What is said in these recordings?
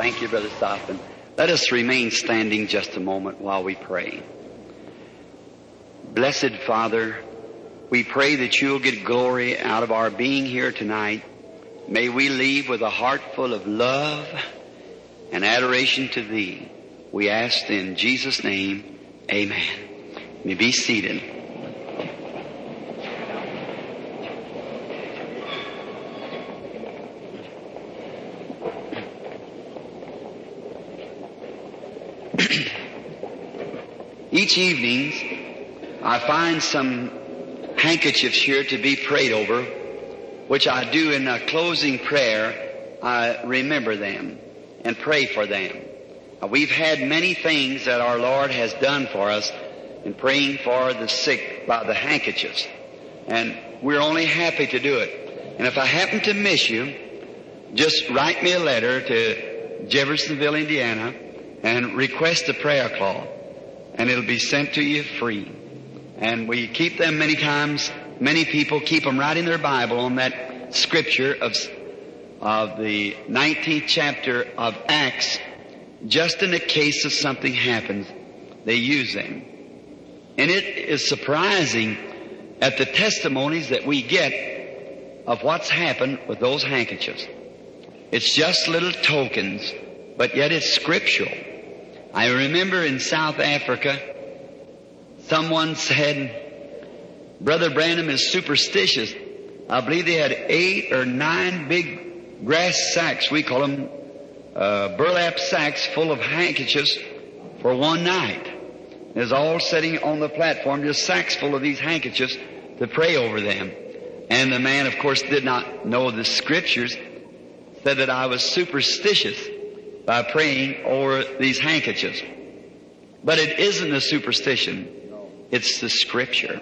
Thank you, Brother Stockton. Let us remain standing just a moment while we pray. Blessed Father, we pray that you'll get glory out of our being here tonight. May we leave with a heart full of love and adoration to Thee. We ask in Jesus' name, amen. You may be seated. Each evening, I find some handkerchiefs here to be prayed over, which I do in a closing prayer. I remember them and pray for them. We've had many things that our Lord has done for us in praying for the sick by the handkerchiefs, and we're only happy to do it. And if I happen to miss you, just write me a letter to Jeffersonville, Indiana, and request a prayer cloth, and it'll be sent to you free. And we keep them many times. Many people keep them right in their Bible on that scripture of the 19th chapter of Acts. Just in the case of something happens, they use them. And it is surprising at the testimonies that we get of what's happened with those handkerchiefs. It's just little tokens, but yet it's scriptural. I remember in South Africa, someone said, Brother Branham is superstitious. I believe they had 8 or 9 big grass sacks, we call them burlap sacks, full of handkerchiefs for one night. There's all sitting on the platform, just sacks full of these handkerchiefs to pray over them. And the man, of course, did not know the scriptures, said that I was superstitious by praying over these handkerchiefs. But it isn't a superstition. It's the scripture.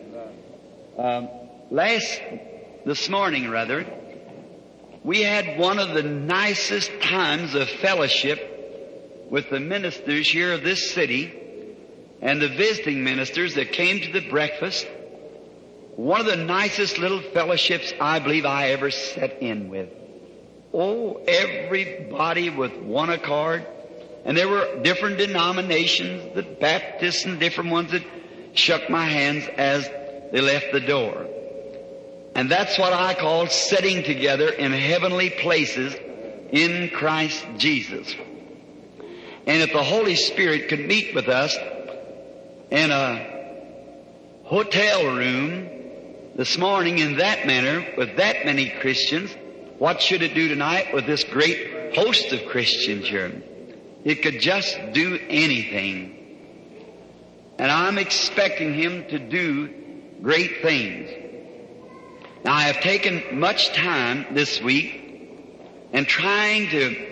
This morning, we had one of the nicest times of fellowship with the ministers here of this city and the visiting ministers that came to the breakfast. One of the nicest little fellowships I believe I ever sat in with. Oh, everybody with one accord. And there were different denominations, the Baptists and different ones that shook my hands as they left the door. And that's what I call sitting together in heavenly places in Christ Jesus. And if the Holy Spirit could meet with us in a hotel room this morning in that manner with that many Christians, what should it do tonight with this great host of Christians here? It could just do anything. And I'm expecting Him to do great things. Now, I have taken much time this week and trying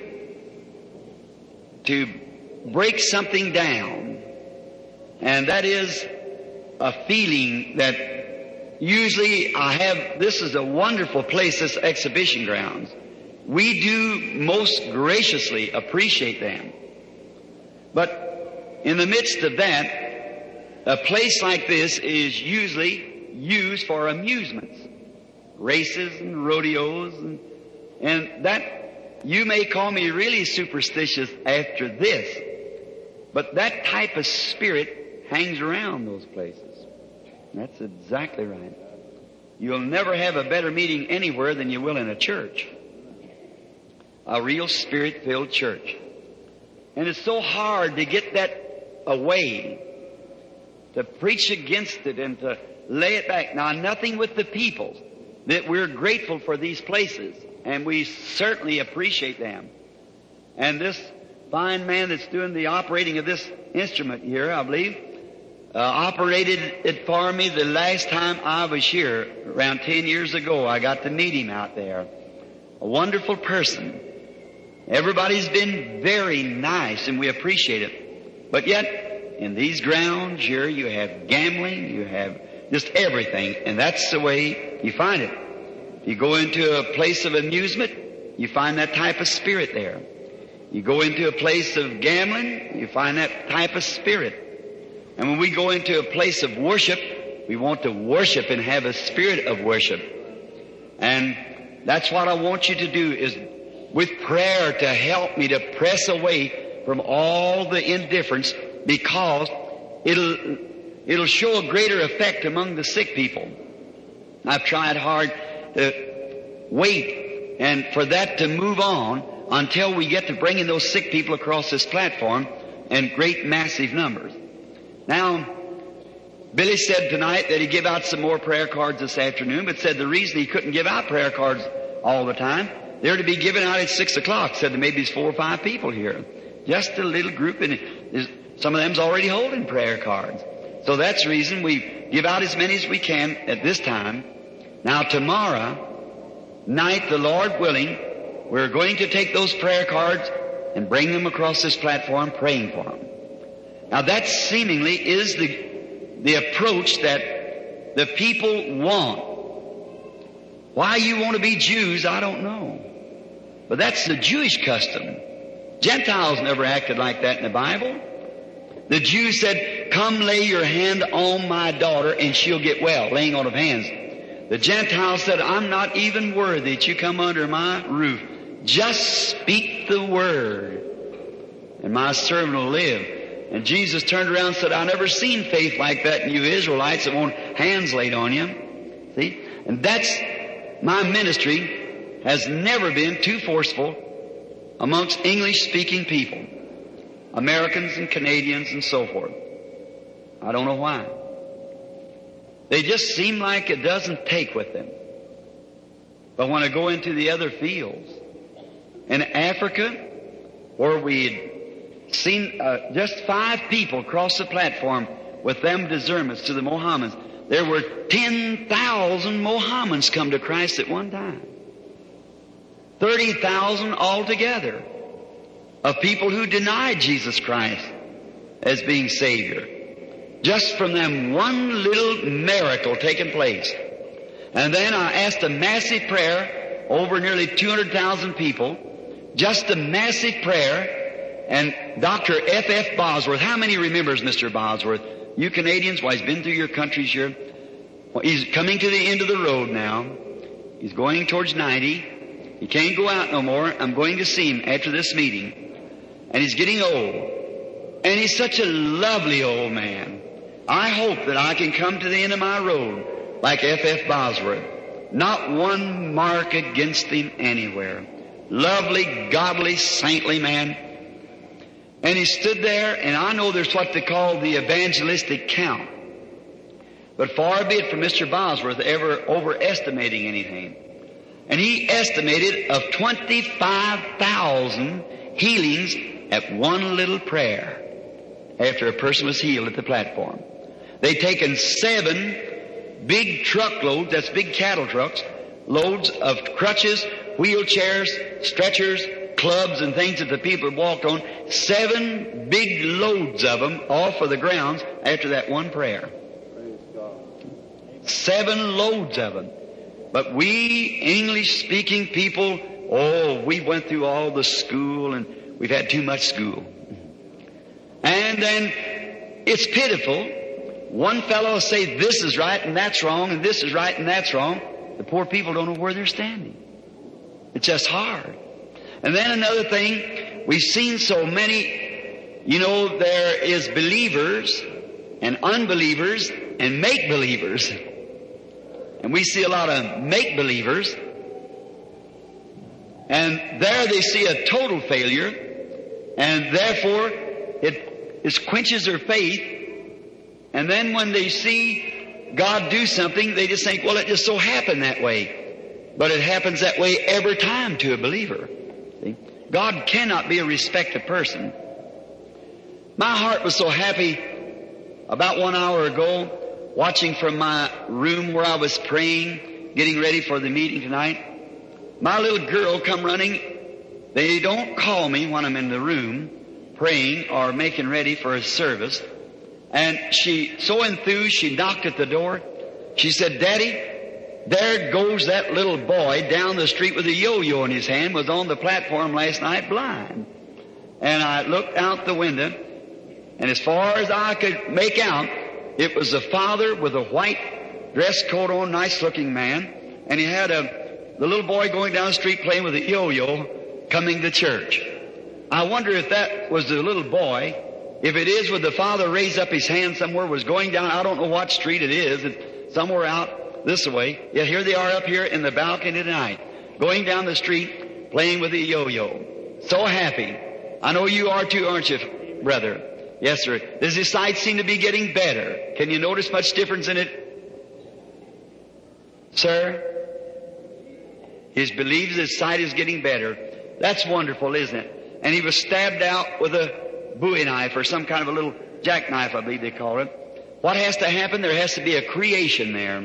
to break something down. And that is a feeling that usually I have. This is a wonderful place, this exhibition grounds. We do most graciously appreciate them. But in the midst of that, a place like this is usually used for amusements, races and rodeos, and that you may call me really superstitious after this, but that type of spirit hangs around those places. That's exactly right. You'll never have a better meeting anywhere than you will in a church. A real Spirit-filled church. And it's so hard to get that away, to preach against it and to lay it back. Now, nothing with the people, that we're grateful for these places, and we certainly appreciate them. And this fine man that's doing the operating of this instrument here, I believe, operated it for me the last time I was here, around 10 years ago. I got to meet him out there. A wonderful person. Everybody's been very nice, and we appreciate it. But yet, in these grounds here, you have gambling, you have just everything, and that's the way you find it. If you go into a place of amusement, you find that type of spirit there. You go into a place of gambling, you find that type of spirit. And when we go into a place of worship, we want to worship and have a spirit of worship. And that's what I want you to do, is with prayer to help me to press away from all the indifference, because it'll show a greater effect among the sick people. I've tried hard to wait and for that to move on until we get to bringing those sick people across this platform in great massive numbers. Now, Billy said tonight that he'd give out some more prayer cards this afternoon, but said the reason he couldn't give out prayer cards all the time, they're to be given out at 6 o'clock. Said there may be 4 or 5 people here. Just a little group, and some of them's already holding prayer cards. So that's the reason we give out as many as we can at this time. Now tomorrow night, the Lord willing, we're going to take those prayer cards and bring them across this platform praying for them. Now that seemingly is the approach that the people want. Why you want to be Jews, I don't know. But that's the Jewish custom. Gentiles never acted like that in the Bible. The Jews said, "Come lay your hand on my daughter and she'll get well," laying on of hands. The Gentiles said, "I'm not even worthy that you come under my roof. Just speak the word, and my servant will live." And Jesus turned around and said, "I never seen faith like that in you Israelites that want hands laid on you." See? And that's my ministry has never been too forceful amongst English-speaking people, Americans and Canadians and so forth. I don't know why. They just seem like it doesn't take with them. But when I go into the other fields, in Africa, where we'd seen just 5 people cross the platform with them discernments to the Mohammedans, there were 10,000 Mohammedans come to Christ at one time. 30,000 altogether of people who denied Jesus Christ as being Savior. Just from them one little miracle taking place. And then I asked a massive prayer over nearly 200,000 people. Just a massive prayer. And Dr. F.F. Bosworth, how many remembers Mr. Bosworth? You Canadians, well, he's been through your countries here. Well, he's coming to the end of the road now. He's going towards 90. He can't go out no more. I'm going to see him after this meeting. And he's getting old. And he's such a lovely old man. I hope that I can come to the end of my road like F.F. Bosworth. Not one mark against him anywhere. Lovely, godly, saintly man. And he stood there, and I know there's what they call the evangelistic count. But far be it from Mr. Bosworth ever overestimating anything. And he estimated of 25,000 healings at one little prayer after a person was healed at the platform. They'd taken 7 big truckloads, that's big cattle trucks, loads of crutches, wheelchairs, stretchers, clubs and things that the people had walked on, 7 big loads of them off of the grounds after that one prayer. 7 loads of them. But we English-speaking people, we went through all the school and we've had too much school. And then it's pitiful. One fellow will say this is right and that's wrong and this is right and that's wrong. The poor people don't know where they're standing. It's just hard. And then another thing, we've seen so many, there is believers and unbelievers and make-believers. And we see a lot of make-believers. And there they see a total failure. And therefore, it quenches their faith. And then when they see God do something, they just think, well, it just so happened that way. But it happens that way every time to a believer. See? God cannot be a respected person. My heart was so happy about 1 hour ago, watching from my room where I was praying, getting ready for the meeting tonight. My little girl come running. They don't call me when I'm in the room praying or making ready for a service. And she, so enthused, she knocked at the door. She said, "Daddy, there goes that little boy down the street with a yo-yo in his hand, was on the platform last night blind." And I looked out the window, and as far as I could make out, it was the father with a white dress coat on, nice looking man, and he had the little boy going down the street playing with a yo-yo, coming to church. I wonder if that was the little boy. If it is, would the father raise up his hand somewhere, was going down, I don't know what street it is, it's somewhere out this way. Yet here they are up here in the balcony tonight, going down the street, playing with a yo-yo. So happy. I know you are too, aren't you, brother? Yes, sir. Does his sight seem to be getting better? Can you notice much difference in it? Sir? He believes his sight is getting better. That's wonderful, isn't it? And he was stabbed out with a bowie knife or some kind of a little jackknife, I believe they call it. What has to happen? There has to be a creation there.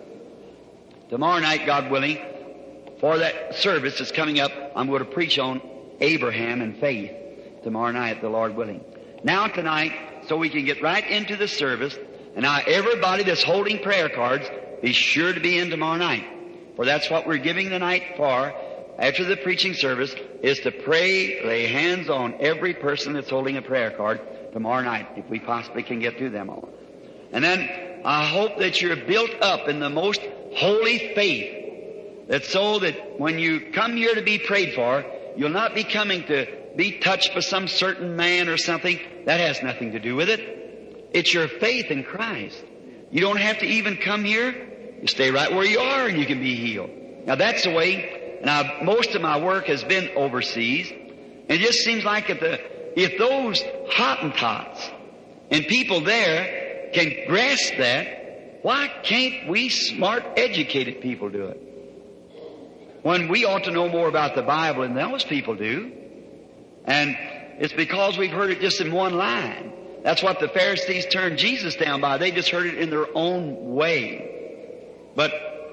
Tomorrow night, God willing, for that service that's coming up, I'm going to preach on Abraham and faith tomorrow night, the Lord willing. Now tonight, so we can get right into the service, and now everybody that's holding prayer cards, be sure to be in tomorrow night. For that's what we're giving the night for, after the preaching service, is to pray, lay hands on every person that's holding a prayer card tomorrow night, if we possibly can get through them all. And then I hope that you're built up in the most holy faith, that so that when you come here to be prayed for, you'll not be coming to be touched by some certain man or something. That has nothing to do with it. It's your faith in Christ. You don't have to even come here. You stay right where you are and you can be healed. Now that's the way. Now most of my work has been overseas. And it just seems like if those Hottentots and people there can grasp that, why can't we smart, educated people do it? When we ought to know more about the Bible than those people do. And it's because we've heard it just in one line. That's what the Pharisees turned Jesus down by. They just heard it in their own way. But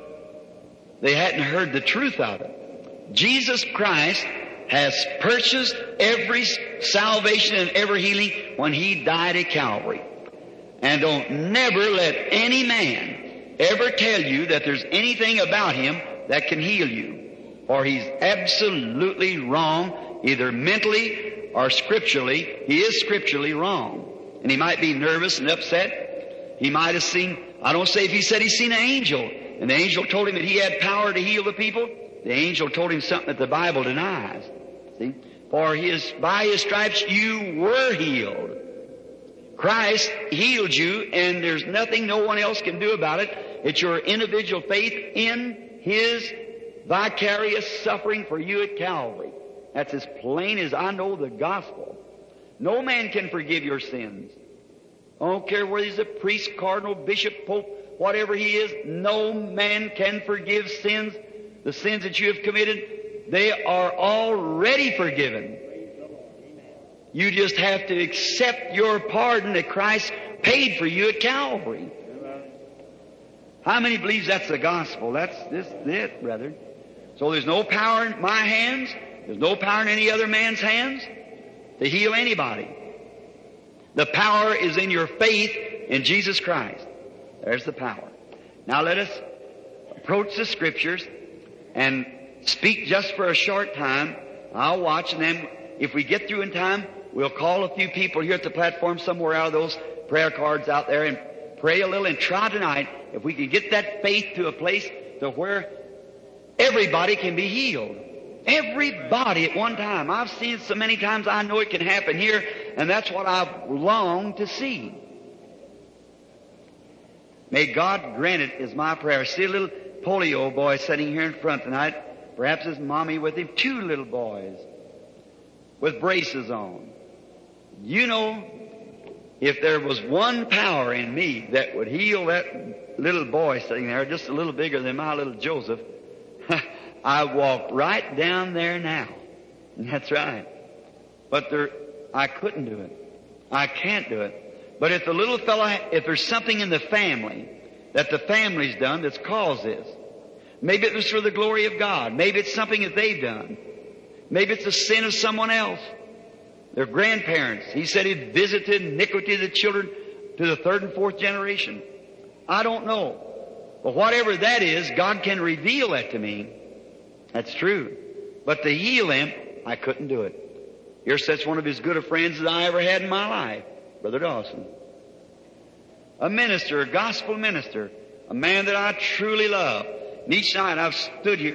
they hadn't heard the truth of it. Jesus Christ has purchased every salvation and every healing when He died at Calvary. And don't never let any man ever tell you that there's anything about Him that can heal you. For He's absolutely wrong, either mentally or scripturally. He is scripturally wrong. And he might be nervous and upset. He might have seen, I don't say if he said he's seen an angel, and the angel told him that he had power to heal the people. The angel told him something that the Bible denies. See? For by His stripes you were healed. Christ healed you, and there's nothing no one else can do about it. It's your individual faith in His vicarious suffering for you at Calvary. That's as plain as I know the gospel. No man can forgive your sins. I don't care whether he's a priest, cardinal, bishop, pope, whatever he is. No man can forgive sins. The sins that you have committed, they are already forgiven. You just have to accept your pardon that Christ paid for you at Calvary. How many believes that's the gospel? That's it, brother. So there's no power in my hands. There's no power in any other man's hands to heal anybody. The power is in your faith in Jesus Christ. There's the power. Now let us approach the Scriptures and speak just for a short time. I'll watch, and then if we get through in time, we'll call a few people here at the platform somewhere out of those prayer cards out there and pray a little and try tonight if we can get that faith to a place to where everybody can be healed. Everybody at one time. I've seen it so many times I know it can happen here, and that's what I long to see. May God grant it is my prayer. See a little polio boy sitting here in front tonight. Perhaps his mommy with him. 2 little boys with braces on. You know, if there was one power in me that would heal that little boy sitting there, just a little bigger than my little Joseph, I walk right down there now. That's right. But I couldn't do it. I can't do it. But if the little fellow, if there's something in the family that the family's done that's caused this, maybe it was for the glory of God. Maybe it's something that they've done. Maybe it's a sin of someone else. Their grandparents. He said He visited iniquity of the children to the 3rd and 4th generation. I don't know. But whatever that is, God can reveal that to me. That's true. But to heal them, I couldn't do it. Here's such one of as good a friends as I ever had in my life, Brother Dawson. A minister, a gospel minister, a man that I truly love. And each night I've stood here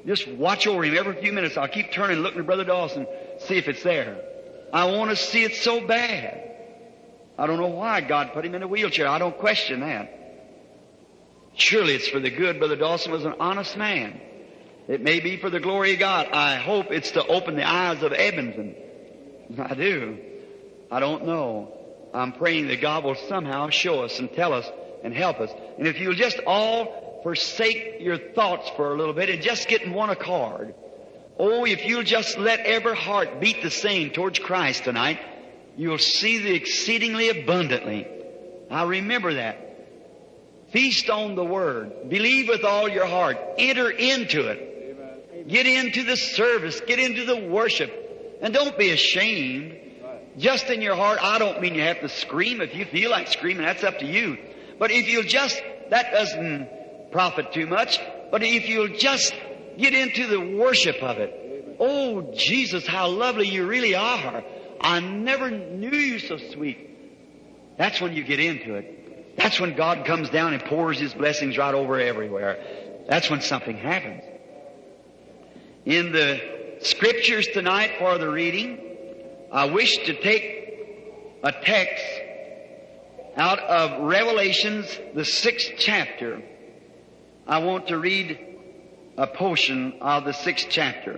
Just watch over him every few minutes. I'll keep turning and looking at Brother Dawson, see if it's there. I want to see it so bad. I don't know why God put him in a wheelchair. I don't question that. Surely it's for the good. Brother Dawson was an honest man. It may be for the glory of God. I hope it's to open the eyes of Edmonton. I do. I don't know. I'm praying that God will somehow show us and tell us and help us. And if you'll just all forsake your thoughts for a little bit and just get in one accord. Oh, if you'll just let every heart beat the same towards Christ tonight, you'll see the exceedingly abundantly. I remember that. Feast on the Word. Believe with all your heart. Enter into it. Amen. Get into the service. Get into the worship. And don't be ashamed. Just in your heart, I don't mean you have to scream. If you feel like screaming, that's up to you. But if you'll just, that doesn't profit too much. But if you'll just get into the worship of it. Oh, Jesus, how lovely you really are. I never knew you so sweet. That's when you get into it. That's when God comes down and pours His blessings right over everywhere. That's when something happens. In the Scriptures tonight for the reading, I wish to take a text out of Revelations, the 6th chapter. I want to read a portion of the 6th chapter.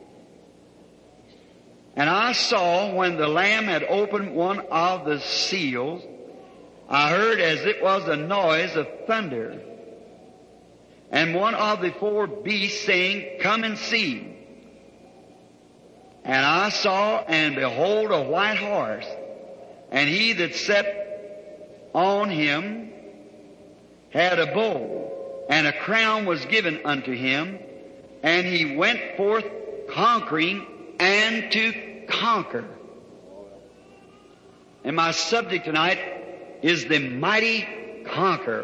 And I saw when the Lamb had opened one of the seals, I heard as it was a noise of thunder, and one of the four beasts saying, Come and see. And I saw, and behold, a white horse, and he that sat on him had a bow, and a crown was given unto him, and he went forth conquering and to conquer. And my subject tonight is the mighty conqueror.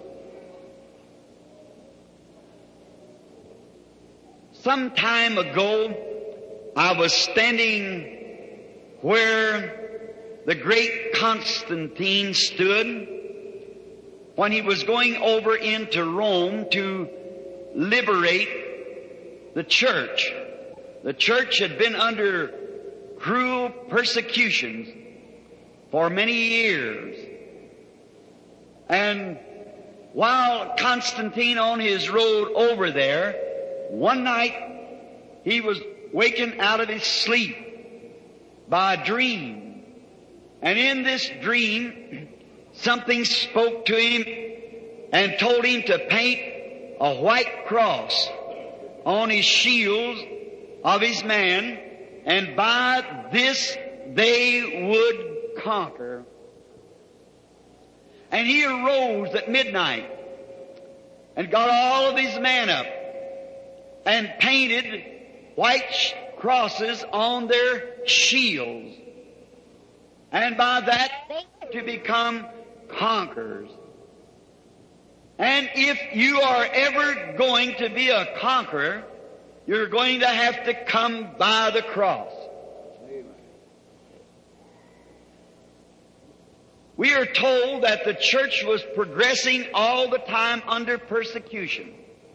Some time ago, I was standing where the great Constantine stood when he was going over into Rome to liberate the church. The church had been under cruel persecutions for many years. And while Constantine on his road over there, one night he was waken out of his sleep by a dream. And in this dream, something spoke to him and told him to paint a white cross on his shield of his man, and by this they would conquer. And he arose at midnight and got all of his men up and painted white crosses on their shields. And by that to become conquerors. And if you are ever going to be a conqueror, you're going to have to come by the cross. We are told that the church was progressing all the time under persecution.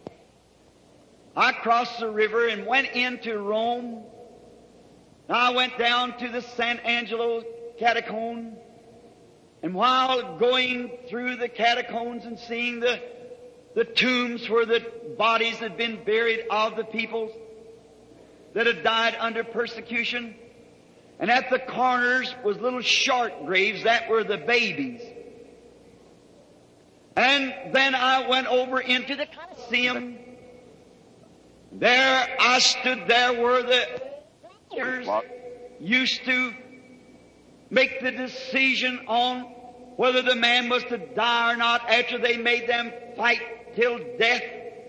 I crossed the river and went into Rome. I went down to the San Angelo catacomb. And while going through the catacombs and seeing the tombs where the bodies had been buried of the peoples that had died under persecution, and at the corners was little short graves, that were the babies. And then I went over into the Colosseum. There I stood there where the used to make the decision on whether the man was to die or not after they made them fight till death.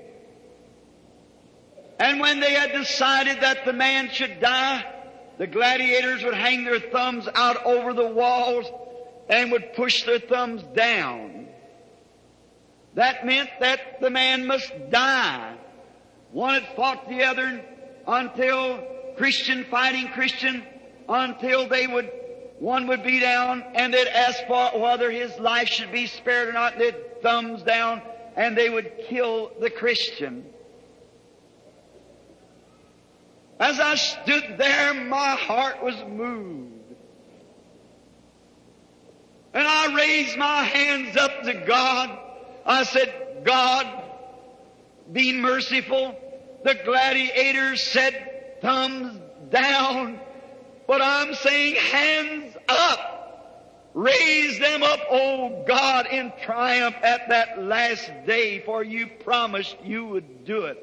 And when they had decided that the man should die, the gladiators would hang their thumbs out over the walls and would push their thumbs down. That meant that the man must die. One had fought the other until Christian fighting Christian, until one would be down and they'd ask for whether his life should be spared or not. They'd thumbs down and they would kill the Christian. As I stood there, my heart was moved. And I raised my hands up to God. I said, God, be merciful. The gladiators said, thumbs down. But I'm saying, hands up. Raise them up, oh God, in triumph at that last day, for you promised you would do it.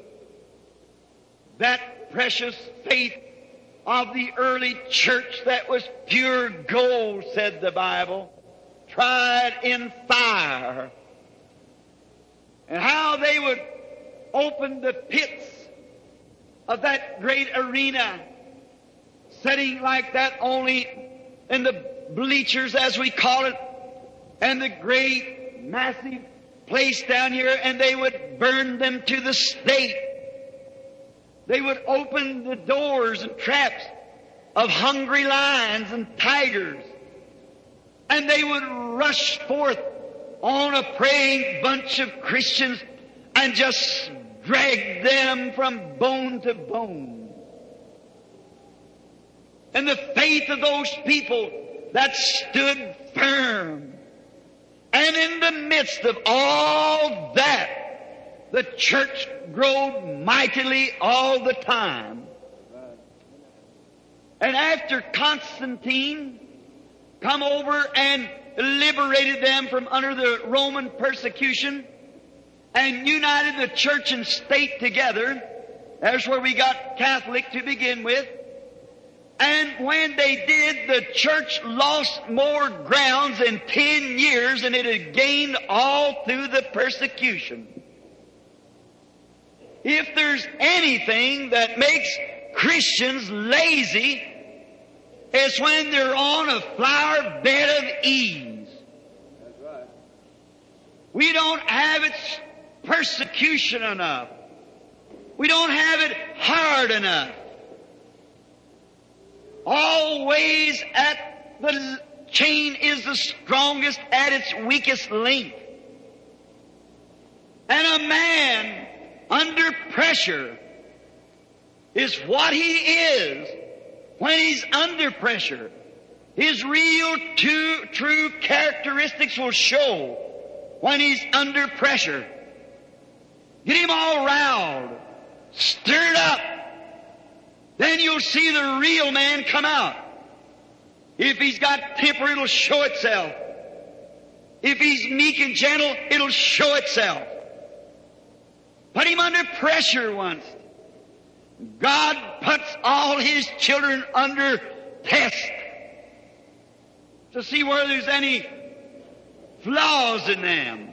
That precious faith of the early church that was pure gold, said the Bible, tried in fire. And how they would open the pits of that great arena, sitting like that only in the bleachers, as we call it, and the great massive place down here, and they would burn them to the stake. They would open the doors and traps of hungry lions and tigers, and they would rush forth on a praying bunch of Christians and just drag them from bone to bone. And the faith of those people that stood firm. And in the midst of all that, the church grew mightily all the time. And after Constantine come over and liberated them from under the Roman persecution and united the church and state together, that's where we got Catholic to begin with. And when they did, the church lost more grounds in 10 years than it had gained all through the persecution. If there's anything that makes Christians lazy, it's when they're on a flower bed of ease. That's right. We don't have its persecution enough. We don't have it hard enough. Always at the chain is the strongest at its weakest link. And a man under pressure is what he is when he's under pressure. His real true characteristics will show when he's under pressure. Get him all riled, stirred up. Then you'll see the real man come out. If he's got temper, it'll show itself. If he's meek and gentle, it'll show itself. Put him under pressure once. God puts all His children under test to see whether there's any flaws in them.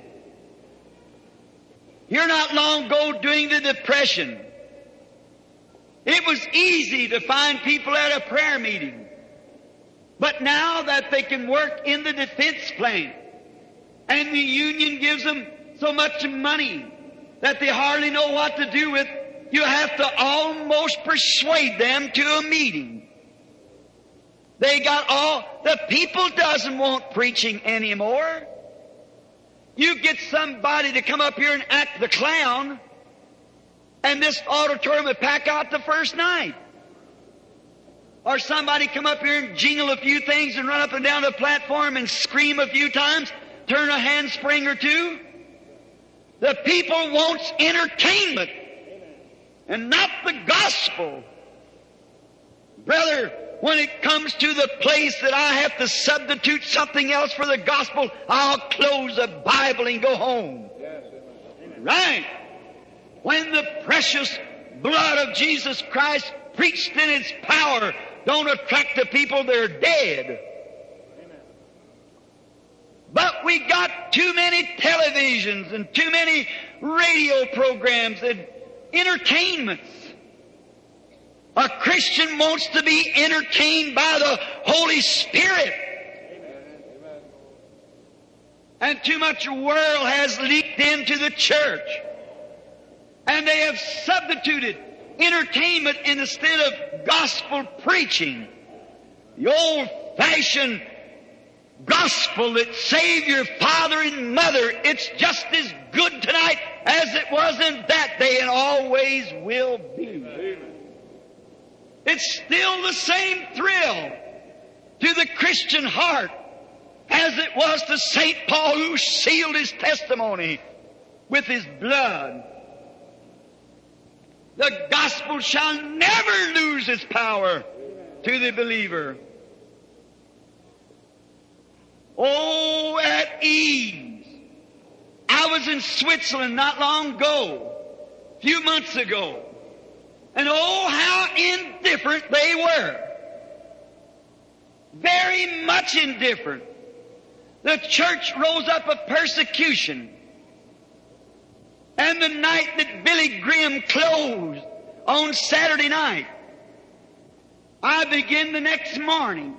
Here not long ago during the Depression, it was easy to find people at a prayer meeting. But now that they can work in the defense plant, and the union gives them so much money that they hardly know what to do with, you have to almost persuade them to a meeting. They got the people doesn't want preaching anymore. You get somebody to come up here and act the clown, and this auditorium would pack out the first night. Or somebody come up here and jingle a few things and run up and down the platform and scream a few times, turn a handspring or two. The people wants entertainment and not the gospel. Brother, when it comes to the place that I have to substitute something else for the gospel, I'll close the Bible and go home. Yes. Right. When the precious blood of Jesus Christ preached in its power don't attract the people, they're dead. Amen. But we got too many televisions and too many radio programs and entertainments. A Christian wants to be entertained by the Holy Spirit. Amen. And too much world has leaked into the church. And they have substituted entertainment instead of gospel preaching. The old-fashioned gospel that saved your father and mother, it's just as good tonight as it was in that day and always will be. Amen. It's still the same thrill to the Christian heart as it was to St. Paul, who sealed his testimony with his blood. The gospel shall never lose its power to the believer. Oh, at ease. I was in Switzerland not long ago, a few months ago, and oh, how indifferent they were. Very much indifferent. The church rose up of persecution. And the night that Billy Graham closed on Saturday night, I began the next morning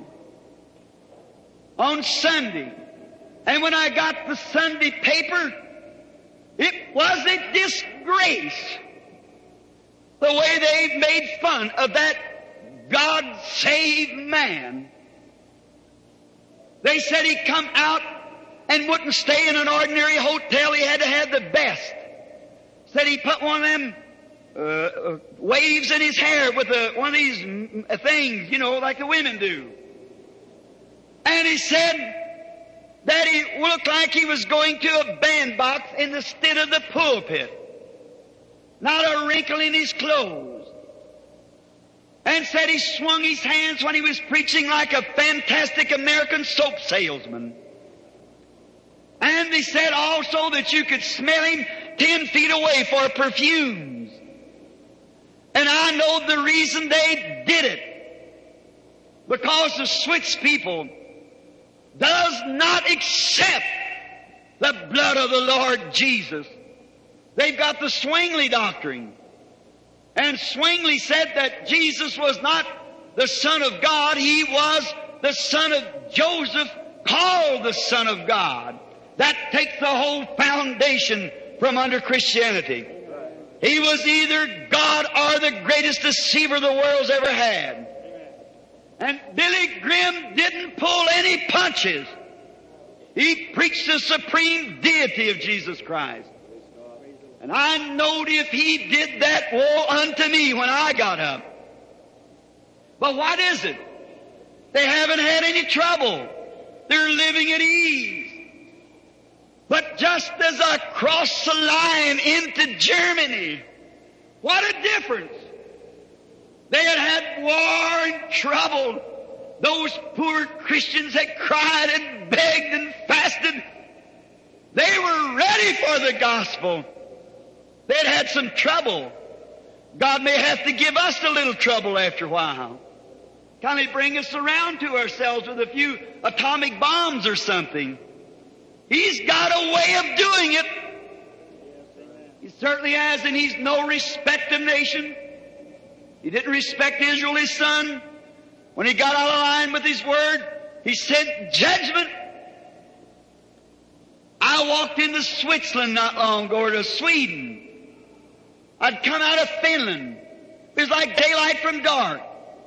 on Sunday. And when I got the Sunday paper, it was a disgrace the way they made fun of that God-saved man. They said he'd come out and wouldn't stay in an ordinary hotel. He had to have the best. Said he put one of them waves in his hair with one of these things, you know, like the women do. And he said that he looked like he was going to a bandbox instead of the pulpit. Not a wrinkle in his clothes. And said he swung his hands when he was preaching like a fantastic American soap salesman. And he said also that you could smell him 10 feet away for perfumes. And I know the reason they did it. Because the Swiss people does not accept the blood of the Lord Jesus. They've got the Zwingli doctrine. And Zwingli said that Jesus was not the Son of God. He was the son of Joseph, called the Son of God. That takes the whole foundation from under Christianity. He was either God or the greatest deceiver the world's ever had. And Billy Graham didn't pull any punches. He preached the supreme deity of Jesus Christ. And I knowed if he did that, woe unto me when I got up. But what is it? They haven't had any trouble. They're living at ease. But just as I crossed the line into Germany, what a difference. They had had war and trouble. Those poor Christians had cried and begged and fasted. They were ready for the gospel. They'd had some trouble. God may have to give us a little trouble after a while. Kind of bring us around to ourselves with a few atomic bombs or something. He's got a way of doing it. He certainly has, and He's no respect of nation. He didn't respect Israel, His son. When He got out of line with His word, He sent judgment. I walked into Switzerland not long ago, or to Sweden. I'd come out of Finland. It was like daylight from dark.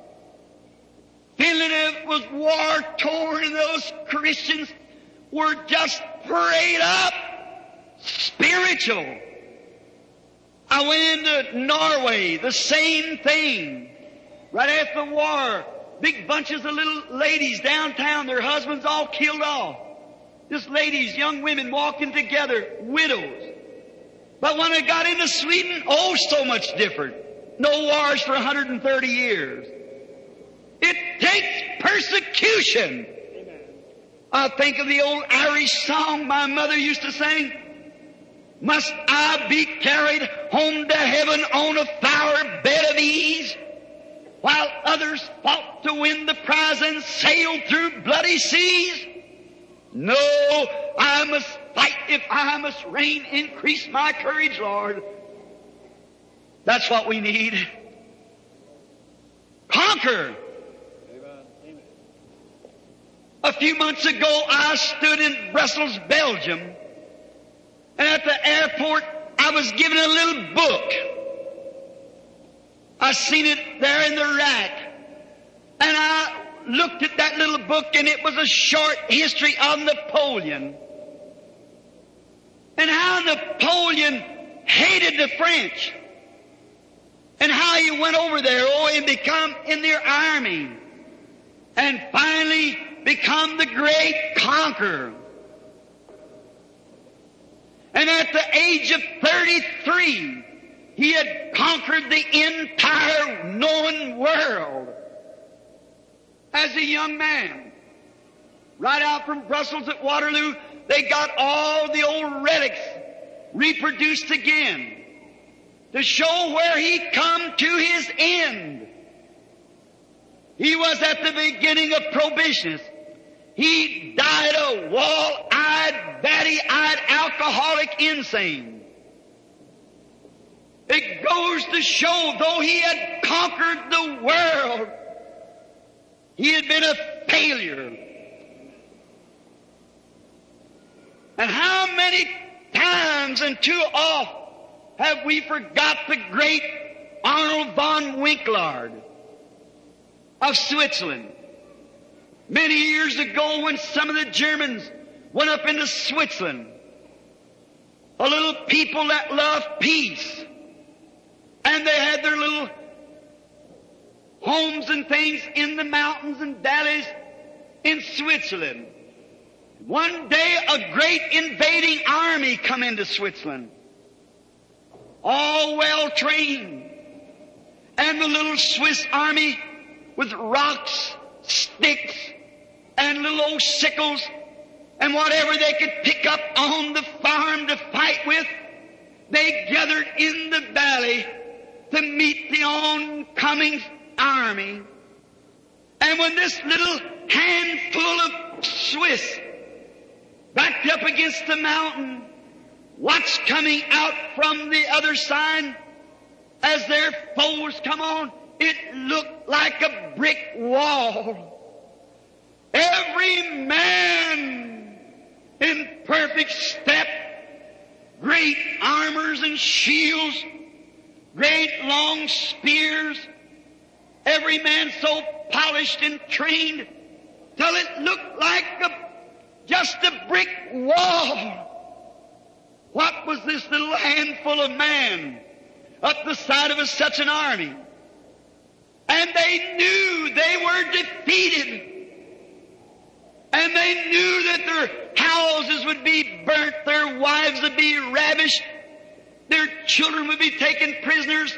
Finland was war-torn, and those Christians were just prayed up, spiritual. I went into Norway, the same thing. Right after the war, big bunches of little ladies downtown, their husbands all killed off. Just ladies, young women walking together, widows. But when I got into Sweden, oh, so much different. No wars for 130 years. It takes persecution. I think of the old Irish song my mother used to sing. Must I be carried home to heaven on a flower bed of ease, while others fought to win the prize and sailed through bloody seas? No, I must fight if I must reign. Increase my courage, Lord. That's what we need. Conquer. A few months ago, I stood in Brussels, Belgium, and at the airport, I was given a little book. I seen it there in the rack, and I looked at that little book, and it was a short history of Napoleon, and how Napoleon hated the French, and how he went over there, and become in their army, and finally become the great conqueror. And at the age of 33, he had conquered the entire known world as a young man. Right out from Brussels at Waterloo, they got all the old relics reproduced again to show where he come to his end. He was at the beginning of prohibition. He died a wall-eyed, batty-eyed, alcoholic insane. It goes to show, though he had conquered the world, he had been a failure. And how many times and too oft have we forgot the great Arnold von Winkelried of Switzerland? Many years ago, when some of the Germans went up into Switzerland, a little people that loved peace, and they had their little homes and things in the mountains and valleys in Switzerland. One day a great invading army come into Switzerland, all well trained, and the little Swiss army with rocks, sticks, and little old sickles, and whatever they could pick up on the farm to fight with, they gathered in the valley to meet the oncoming army. And when this little handful of Swiss backed up against the mountain, what's coming out from the other side as their foes come on? It looked like a brick wall. Every man in perfect step, great armors and shields, great long spears, every man so polished and trained till it looked like just a brick wall. What was this little handful of men up the side of such an army? And they knew they were defeated. And they knew that their houses would be burnt, their wives would be ravished, their children would be taken prisoners,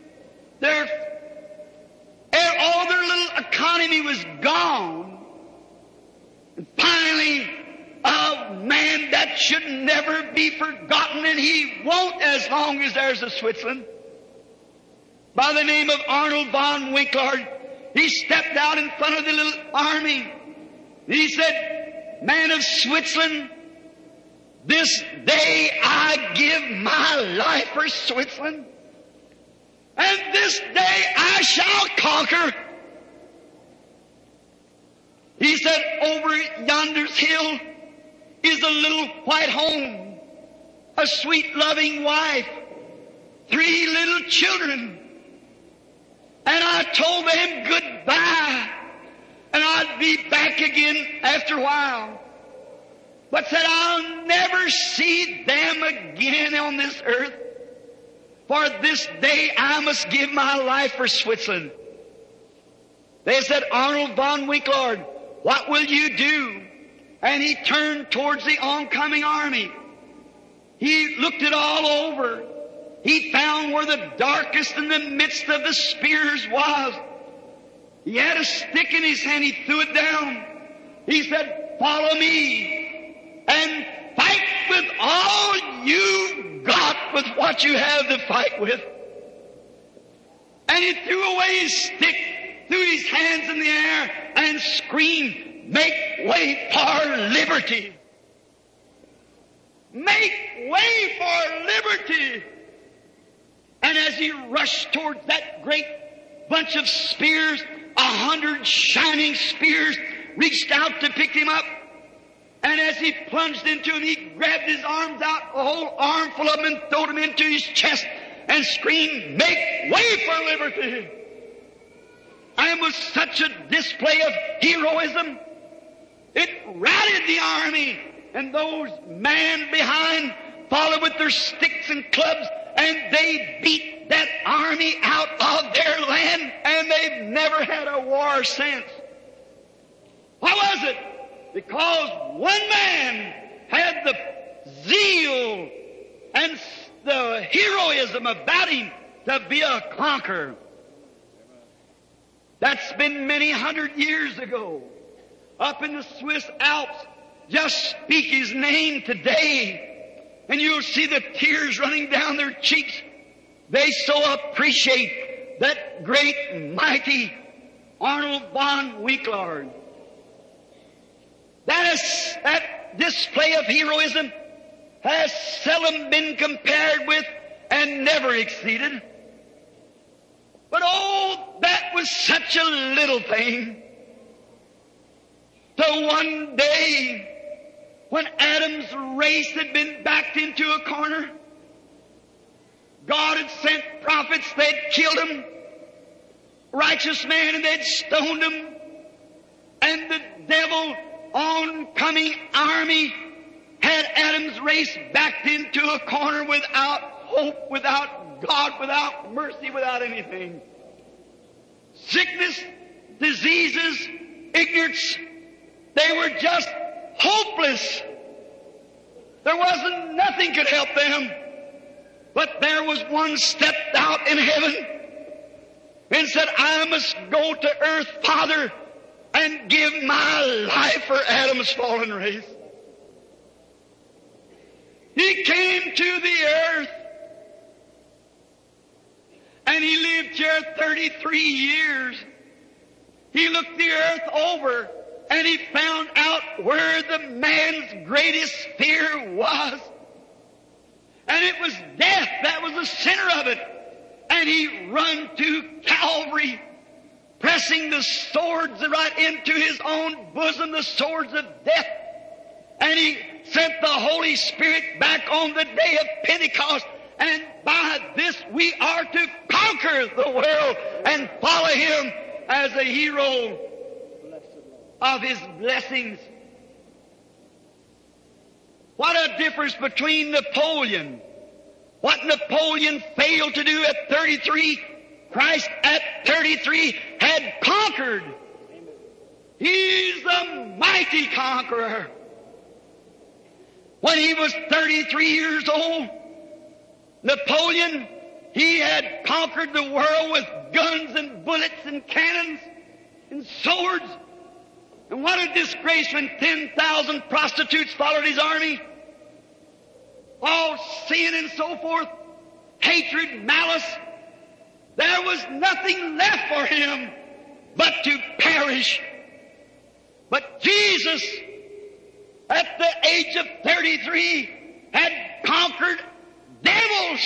all their little economy was gone. And finally, a man that should never be forgotten, and he won't as long as there's a Switzerland, by the name of Arnold von Winkelried, he stepped out in front of the little army. He said, "Man of Switzerland, this day I give my life for Switzerland, and this day I shall conquer." He said, "Over yonder's hill is a little white home, a sweet loving wife, 3 little children, and I told them goodbye, and I'd be back again after a while. But said, I'll never see them again on this earth. For this day I must give my life for Switzerland." They said, "Arnold von Winkelried, what will you do?" And he turned towards the oncoming army. He looked it all over. He found where the darkest in the midst of the spears was. He had a stick in his hand. He threw it down. He said, "Follow me and fight with all you've got, with what you have to fight with." And he threw away his stick, threw his hands in the air, and screamed, "Make way for liberty! Make way for liberty!" And as he rushed towards that great bunch of spears, 100 shining spears reached out to pick him up. And as he plunged into him, he grabbed his arms out, a whole armful of them, and threw them into his chest and screamed, "Make way for liberty!" And with such a display of heroism, it rallied the army, and those men behind followed with their sticks and clubs, and they beat that army out of their land, and they've never had a war since. Why was it? Because one man had the zeal and the heroism about him to be a conqueror. That's been many hundred years ago. Up in the Swiss Alps, just speak his name today, and you'll see the tears running down their cheeks. They so appreciate that great, mighty Arnold von Winklard. That display of heroism has seldom been compared with and never exceeded. But oh, that was such a little thing. So one day, when Adam's race had been backed into a corner, God had sent prophets, they'd killed him, righteous man, and they'd stoned him, and the devil, oncoming army, had Adam's race backed into a corner without hope, without God, without mercy, without anything. Sickness, diseases, ignorance, they were just hopeless. There wasn't nothing could help them. But there was one stepped out in heaven and said, I must go to earth, Father, and give my life for Adam's fallen race. He came to the earth, and he lived here 33 years. He looked the earth over, and he found out where the man's greatest fear was. And it was death. That was the center of it. And he run to Calvary, pressing the swords right into his own bosom, the swords of death. And he sent the Holy Spirit back on the day of Pentecost. And by this we are to conquer the world and follow him as a hero of his blessings. What a difference between Napoleon. What Napoleon failed to do at 33, Christ at 33 had conquered. He's a mighty conqueror. When he was 33 years old, Napoleon, he had conquered the world with guns and bullets and cannons and swords. And what a disgrace when 10,000 prostitutes followed his army. All sin and so forth, hatred, malice. There was nothing left for him but to perish. But Jesus, at the age of 33, had conquered devils.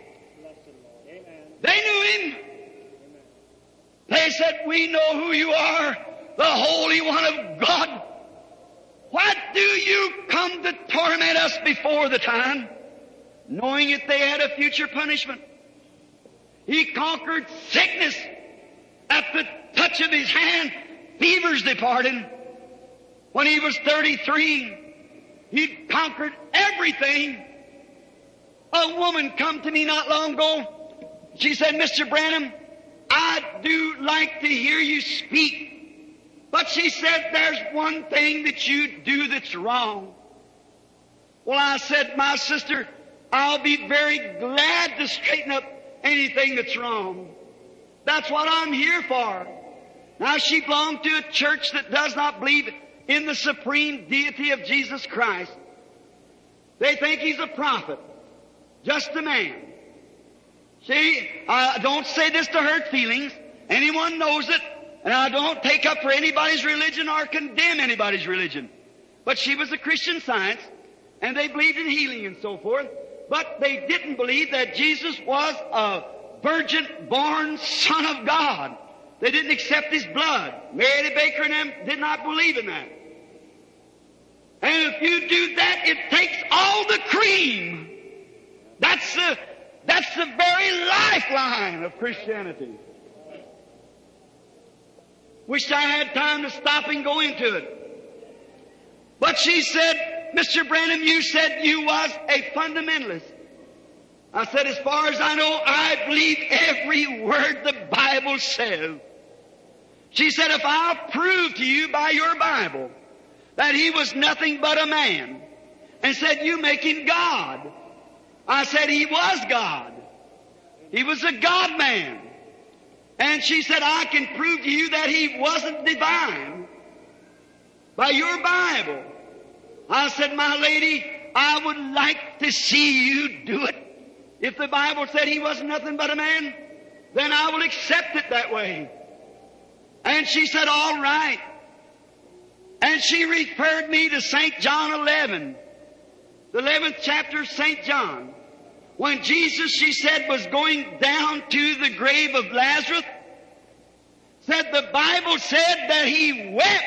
They knew him. They said, we know who you are, the Holy One of God. Why do you come to torment us before the time, knowing that they had a future punishment? He conquered sickness. At the touch of his hand, fevers departed. When he was 33, he conquered everything. A woman come to me not long ago. She said, Mr. Branham, I do like to hear you speak. But she said, there's one thing that you do that's wrong. Well, I said, my sister, I'll be very glad to straighten up anything that's wrong. That's what I'm here for. Now, she belonged to a church that does not believe in the supreme deity of Jesus Christ. They think he's a prophet, just a man. See, I don't say this to hurt feelings. Anyone knows it. And I don't take up for anybody's religion or condemn anybody's religion. But she was a Christian Science, and they believed in healing and so forth. But they didn't believe that Jesus was a virgin-born Son of God. They didn't accept his blood. Mary Baker and them did not believe in that. And if you do that, it takes all the cream. That's the very lifeline of Christianity. Wish I had time to stop and go into it. But she said, Mr. Branham, you said you was a fundamentalist. I said, as far as I know, I believe every word the Bible says. She said, if I'll prove to you by your Bible that he was nothing but a man, and said, you make him God. I said, he was God. He was a God-man. And she said, I can prove to you that he wasn't divine by your Bible. I said, my lady, I would like to see you do it. If the Bible said he was nothing but a man, then I will accept it that way. And she said, all right. And she referred me to St. John 11, the 11th chapter of St. John. When Jesus, she said, was going down to the grave of Lazarus, said the Bible said that he wept.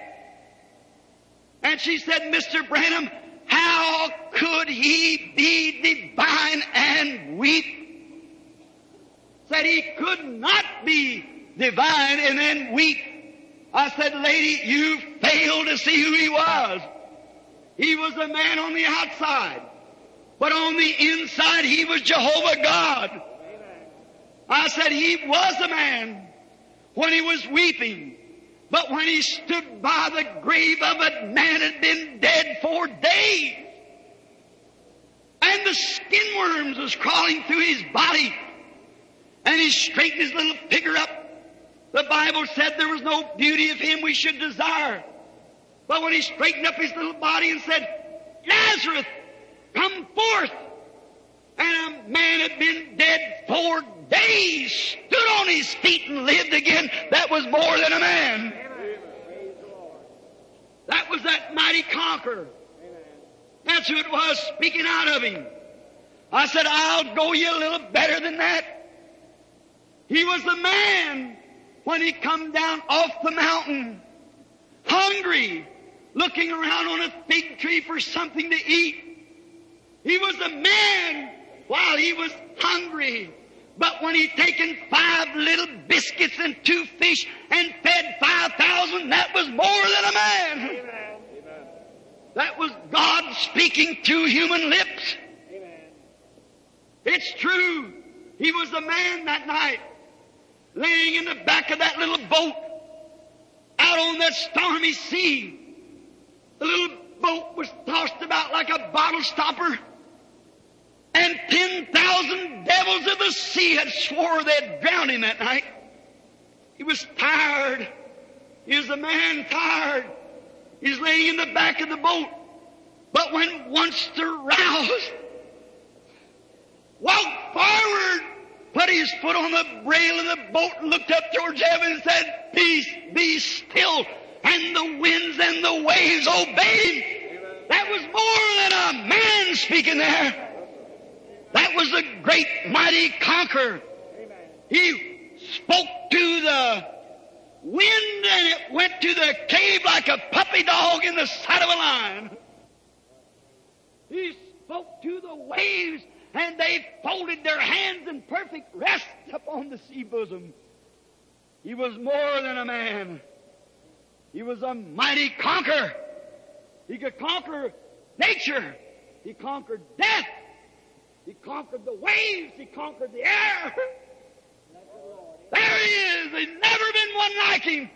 And she said, Mr. Branham, how could he be divine and weep? Said he could not be divine and then weep. I said, lady, you fail to see who he was. He was a man on the outside, but on the inside he was Jehovah God. Amen. I said he was a man when he was weeping, but when he stood by the grave of a man that had been dead 4 days, and the skin worms was crawling through his body, and he straightened his little figure up, the Bible said there was no beauty of him we should desire. But when he straightened up his little body and said, Lazarus, come forth, and a man had been dead 4 days, stood on his feet and lived again, that was more than a man. That was that mighty conqueror. That's who it was speaking out of him. I said, I'll go you a little better than that. He was the man when he come down off the mountain, hungry, looking around on a fig tree for something to eat. He was the man while he was hungry. But when he taken 5 little biscuits and 2 fish and fed 5,000, that was more than a man. Amen. That was God speaking to human lips. Amen. It's true. He was a man that night, laying in the back of that little boat, out on that stormy sea. The little boat was tossed about like a bottle stopper, and 10,000 devils of the sea had swore they'd drown him that night. He was tired. He was a man tired. He's laying in the back of the boat. But when once aroused, walked forward, put his foot on the rail of the boat and looked up towards heaven and said, peace, be still. And the winds and the waves obeyed him. That was more than a man speaking there. That was the great mighty conqueror. He spoke to the wind and it went to the cave like a puppy dog in the sight of a lion. He spoke to the waves and they folded their hands in perfect rest upon the sea bosom. He was more than a man. He was a mighty conqueror. He could conquer nature. He conquered death. He conquered the waves. He conquered the air. There he is. There's never been one like him.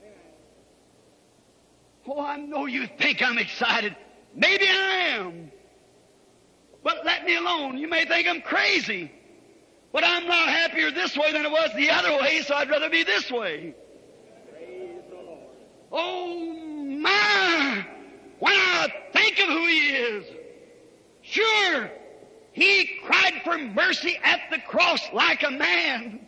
Oh, I know you think I'm excited. Maybe I am. But let me alone. You may think I'm crazy. But I'm not happier this way than I was the other way, so I'd rather be this way. Oh, my! When I think of who he is, sure, he cried for mercy at the cross like a man.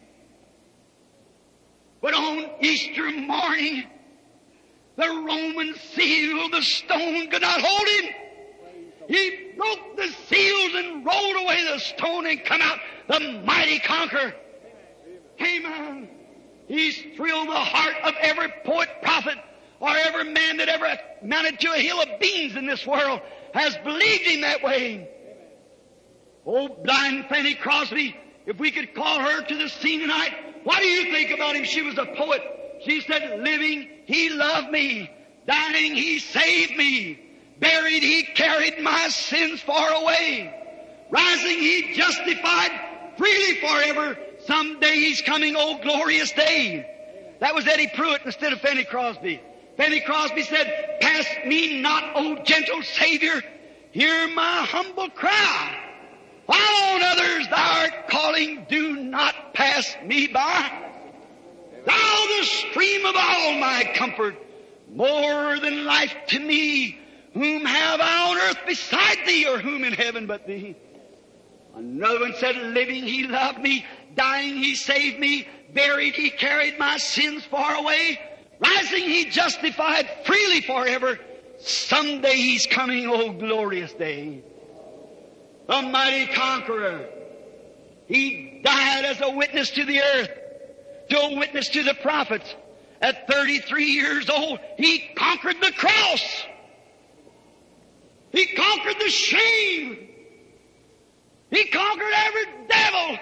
But on Easter morning, the Roman seal, the stone could not hold him. He broke the seals and rolled away the stone and come out the mighty conqueror. Amen. He's thrilled the heart of every poet, prophet, or every man that ever mounted to a hill of beans in this world has believed him that way. Oh, blind Fanny Crosby, if we could call her to the scene tonight, what do you think about him? She was a poet. She said, living, he loved me. Dying, he saved me. Buried, he carried my sins far away. Rising, He justified freely forever. Someday He's coming, oh glorious day. That was Eddie Pruitt instead of Fanny Crosby. Fanny Crosby said, pass me not, O gentle Savior. Hear my humble cry. While on others thou art calling, do not pass me by. Thou the stream of all my comfort, more than life to me. Whom have I on earth beside thee, or whom in heaven but thee? Another one said, living He loved me, dying He saved me, buried He carried my sins far away, rising He justified freely forever. Someday He's coming, oh glorious day. The mighty conqueror. He died as a witness to the earth, to a witness to the prophets. At 33 years old, He conquered the cross. He conquered the shame. He conquered every devil.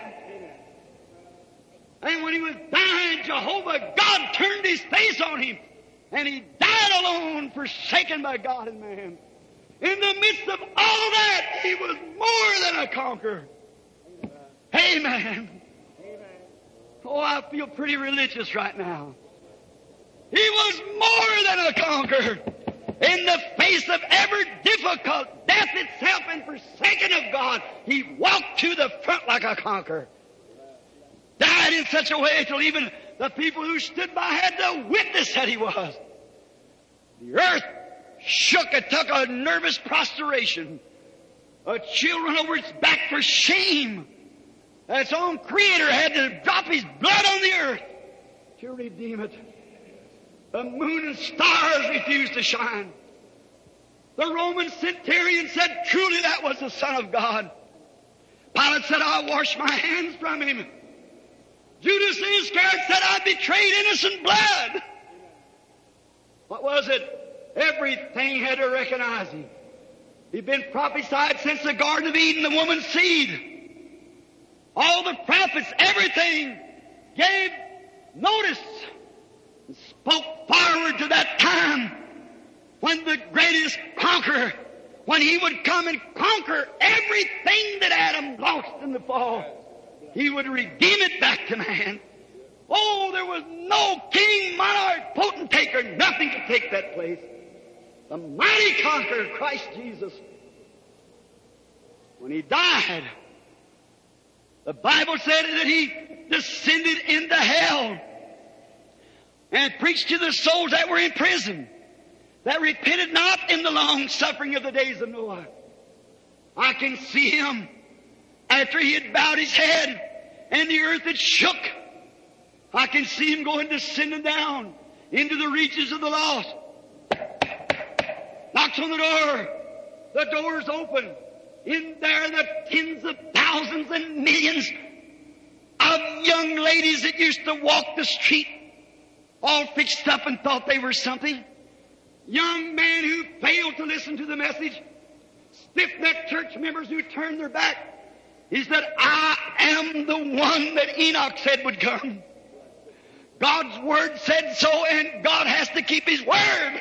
And when He was dying, Jehovah God turned His face on Him. And He died alone, forsaken by God and man. In the midst of all that, He was more than a conqueror. Amen. Oh, I feel pretty religious right now. He was more than a conqueror. In the face of every difficult death itself and forsaken of God, He walked to the front like a conqueror. Died in such a way till even the people who stood by had to witness that He was. The earth shook. It took a nervous prostration. A chill ran over its back for shame. Its own Creator had to drop His blood on the earth to redeem it. The moon and stars refused to shine. The Roman centurion said, truly that was the Son of God. Pilate said, I'll wash my hands from Him. Judas Iscariot said, I betrayed innocent blood. What was it? Everything had to recognize Him. He'd been prophesied since the Garden of Eden, the woman's seed. All the prophets, everything gave notice and spoke forward to that time when the greatest conqueror, when He would come and conquer everything that Adam lost in the fall. He would redeem it back to man. Oh, there was no king, monarch, potentate, or nothing to take that place. The mighty conqueror, Christ Jesus. When He died, the Bible said that He descended into hell and preached to the souls that were in prison, that repented not in the long suffering of the days of Noah. I can see Him after He had bowed His head and the earth had shook. I can see Him going descending down into the reaches of the lost. Knocks on the door. The door's open. In there the tens of thousands and millions of young ladies that used to walk the street all fixed up and thought they were something. Young men who failed to listen to the message. Stiff-necked church members who turned their back. He said, I am the one that Enoch said would come. God's Word said so, and God has to keep His Word.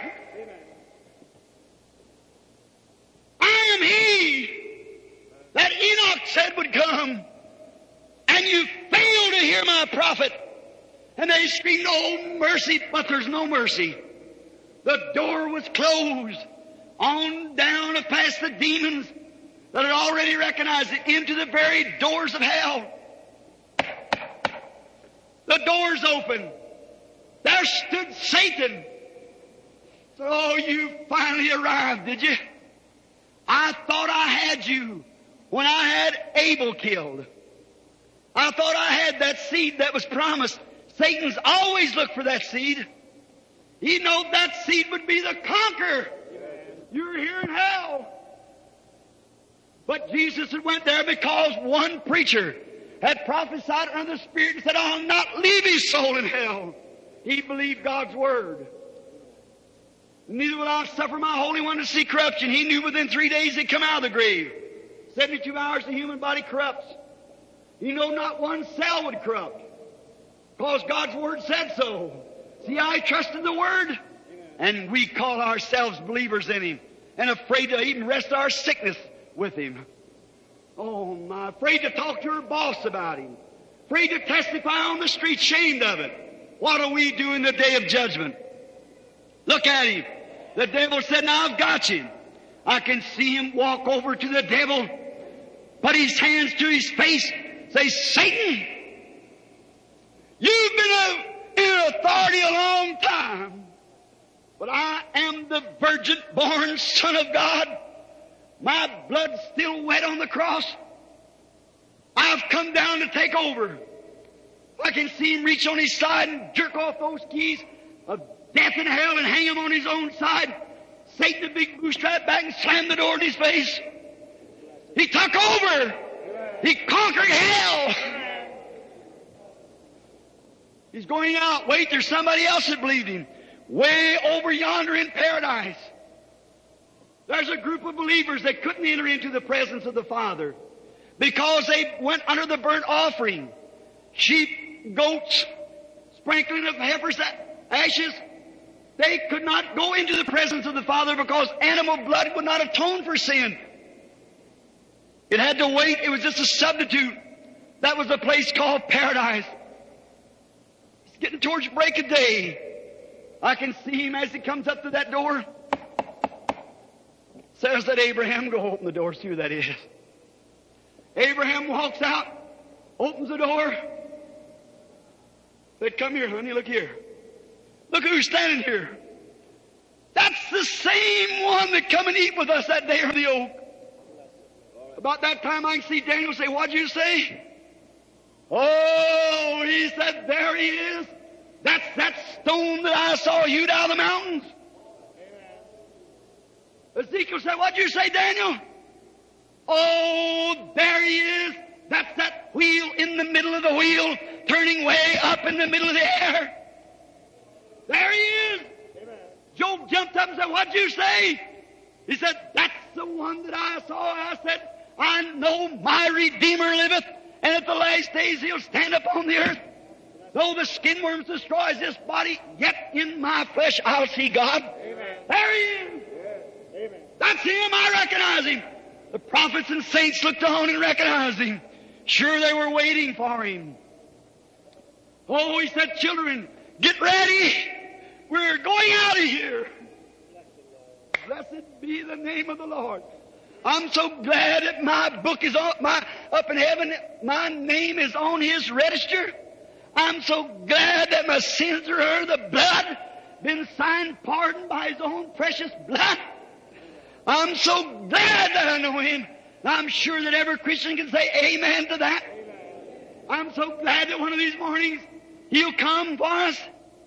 I am He that Enoch said would come. And you fail to hear my prophet. And they screamed, oh, mercy, but there's no mercy. The door was closed. On down past the demons that had already recognized it, into the very doors of hell. The doors open. There stood Satan. So you finally arrived, did you? I thought I had you when I had Abel killed. I thought I had that seed that was promised. Satan's always looked for that seed. He knew that seed would be the conqueror. You're here in hell. But Jesus had went there because one preacher had prophesied under the Spirit and said, I'll not leave his soul in hell. He believed God's Word. Neither will I suffer my Holy One to see corruption. He knew within 3 days he'd come out of the grave. 72 hours the human body corrupts. He knew not one cell would corrupt. Because God's Word said so. See, I trusted the Word. And we call ourselves believers in Him. And afraid to even rest our sickness with Him. Oh my, afraid to talk to her boss about him. Afraid to testify on the street, shamed of it. What do we do in the day of judgment? Look at him. The devil said, now I've got you. I can see him walk over to the devil, put his hands to his face, say, Satan, you've been in authority a long time, but I am the virgin-born Son of God. My blood's still wet on the cross. I've come down to take over. I can see him reach on his side and jerk off those keys of death and hell and hang him on his own side. Satan, the big bootstrap back and slammed the door in his face. He took over. He conquered hell. He's going out. Wait, there's somebody else that believed him. Way over yonder in paradise. There's a group of believers that couldn't enter into the presence of the Father because they went under the burnt offering. Sheep, goats, sprinkling of heifers' ashes. They could not go into the presence of the Father because animal blood would not atone for sin. It had to wait. It was just a substitute. That was a place called paradise. It's getting towards break of day. I can see him as he comes up to that door. Says that Abraham, go open the door, see who that is. Abraham walks out, opens the door. Said, come here, honey, look here. Look who's standing here. That's the same one that come and eat with us that day on the oak. About that time I can see Daniel say, what'd you say? Oh, he said, there he is. That's that stone that I saw hewed out of the mountains. Ezekiel said, what'd you say, Daniel? Oh, there he is. That's that wheel in the middle of the wheel, turning way up in the middle of the air. There he is. Amen. Job jumped up and said, what'd you say? He said, that's the one that I saw. I said, I know my Redeemer liveth, and at the last days he'll stand upon the earth. Though the skin worms destroys this body, yet in my flesh I'll see God. Amen. There he is. Yeah. Amen. That's him. I recognize him. The prophets and saints looked on and recognized him. Sure, they were waiting for him. Oh, he said, children, get ready. We're going out of here. Blessed be the name of the Lord. I'm so glad that my book is up in heaven. My name is on his register. I'm so glad that my sins are under the blood, been signed pardoned by his own precious blood. I'm so glad that I know him. I'm sure that every Christian can say amen to that. I'm so glad that one of these mornings he'll come for us.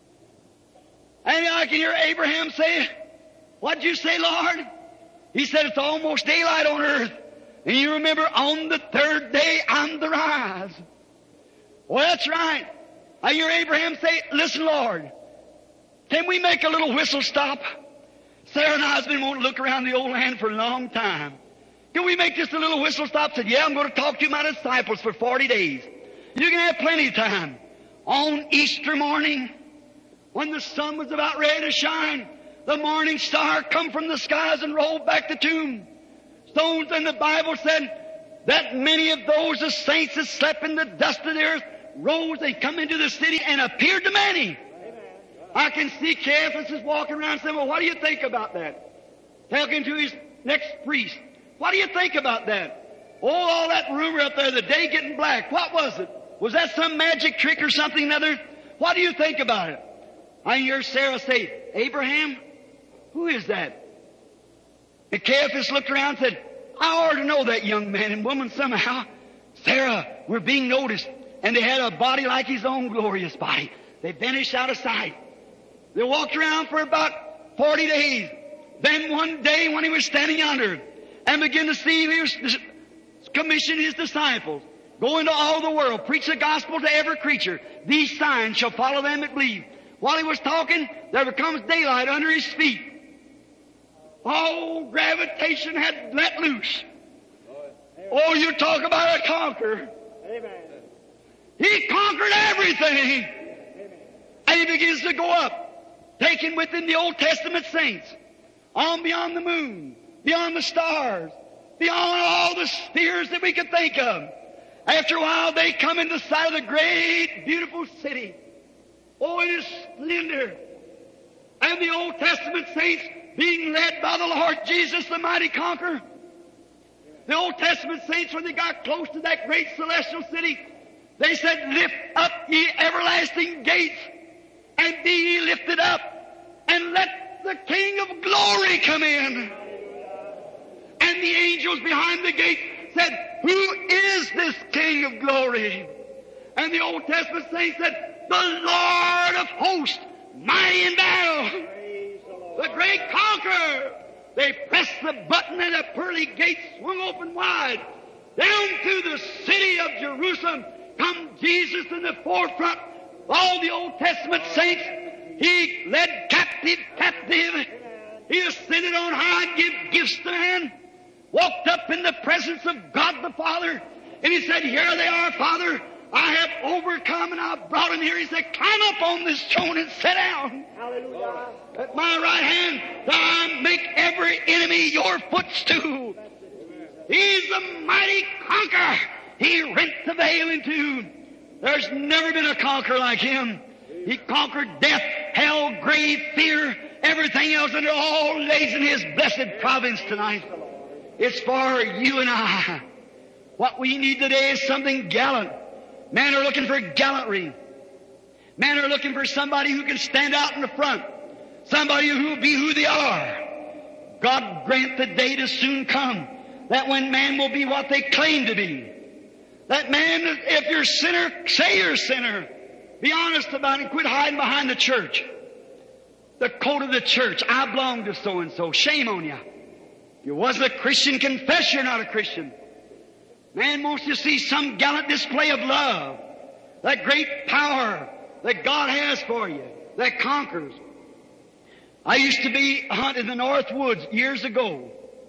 And I can hear Abraham say, what'd you say, Lord? He said, it's almost daylight on earth. And you remember, on the third day I'm the rise. Well, that's right. I hear Abraham say, listen, Lord, can we make a little whistle stop? Sarah and I have been wanting to look around the old land for a long time. Can we make just a little whistle stop? Said, yeah, I'm going to talk to my disciples for 40 days. You can have plenty of time. On Easter morning, when the sun was about ready to shine, the morning star come from the skies and rolled back the tomb. Stones in the Bible said that many of those the saints that slept in the dust of the earth rose and come into the city and appeared to many. I can see Caiaphas is walking around saying, well, what do you think about that? Talking to his next priest. What do you think about that? Oh, all that rumor up there, the day getting black. What was it? Was that some magic trick or something or other? What do you think about it? I hear Sarah say, Abraham, who is that? And Caiaphas looked around and said, I ought to know that young man and woman somehow. Sarah, we're being noticed. And they had a body like his own glorious body. They vanished out of sight. They walked around for about 40 days. Then one day when he was standing yonder and began to see, he was commissioned his disciples. Go into all the world, preach the gospel to every creature. These signs shall follow them that believe. While he was talking, there becomes daylight under his feet. Oh, gravitation had let loose. Oh, you talk about a conqueror. Amen. He conquered everything. And he begins to go up, taking with him the Old Testament saints, on beyond the moon, beyond the stars, beyond all the spheres that we could think of. After a while, they come into the sight of the great, beautiful city. Oh, in its splendor. And the Old Testament saints being led by the Lord Jesus, the mighty conqueror. The Old Testament saints, when they got close to that great celestial city, they said, "Lift up ye everlasting gates, and be ye lifted up, and let the King of glory come in." And the angels behind the gate said, "Who is this King of glory?" And the Old Testament saints said, "The Lord of hosts, mighty in battle, the great conqueror." They pressed the button and the pearly gates swung open wide. Down through the city of Jerusalem come Jesus in the forefront. All the Old Testament saints, He led captive. He ascended on high and gave gifts to man. Walked up in the presence of God the Father. And He said, "Here they are, Father. I have overcome and I've brought them here." He said, "Climb up on this throne and sit down. Hallelujah. At my right hand, I make every enemy your footstool." He's the mighty conqueror. He rent the veil in two. There's never been a conqueror like Him. He conquered death, hell, grave, fear, everything else, and it all lays in His blessed province tonight. It's for you and I. What we need today is something gallant. Men are looking for gallantry. Men are looking for somebody who can stand out in the front. Somebody who will be who they are. God grant the day to soon come that when man will be what they claim to be. That man, if you're a sinner, say you're a sinner. Be honest about it and quit hiding behind the church. The coat of the church. I belong to so-and-so. Shame on you. If you wasn't a Christian, confess you're not a Christian. Man wants to see some gallant display of love. That great power that God has for you. That conquers. I used to be hunt in the North Woods years ago.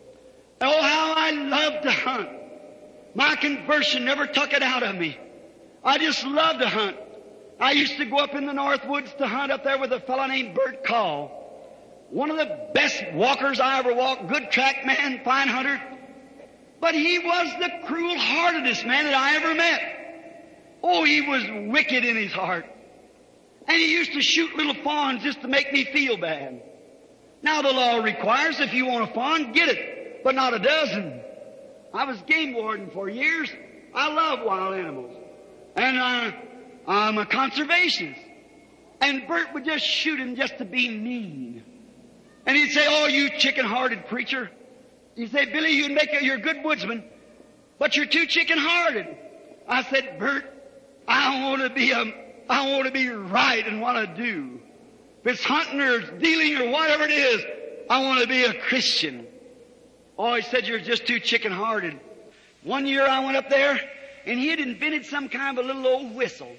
Oh, how I loved to hunt. My conversion never took it out of me. I just loved to hunt. I used to go up in the North Woods to hunt up there with a fellow named Bert Call. One of the best walkers I ever walked. Good track man, fine hunter. But he was the cruel-heartedest man that I ever met. Oh, he was wicked in his heart. And he used to shoot little fawns just to make me feel bad. Now the law requires if you want a fawn, get it, but not a dozen. I was game warden for years. I love wild animals. And I'm a conservationist. And Bert would just shoot him just to be mean. And he'd say, "Oh, you chicken-hearted preacher." He'd say, "Billy, you're a good woodsman, but you're too chicken-hearted." I said, "Bert, I want to be right in what I do. If it's hunting or dealing or whatever it is, I want to be a Christian." Oh, he said, "You're just too chicken-hearted." One year I went up there, and he had invented some kind of a little old whistle.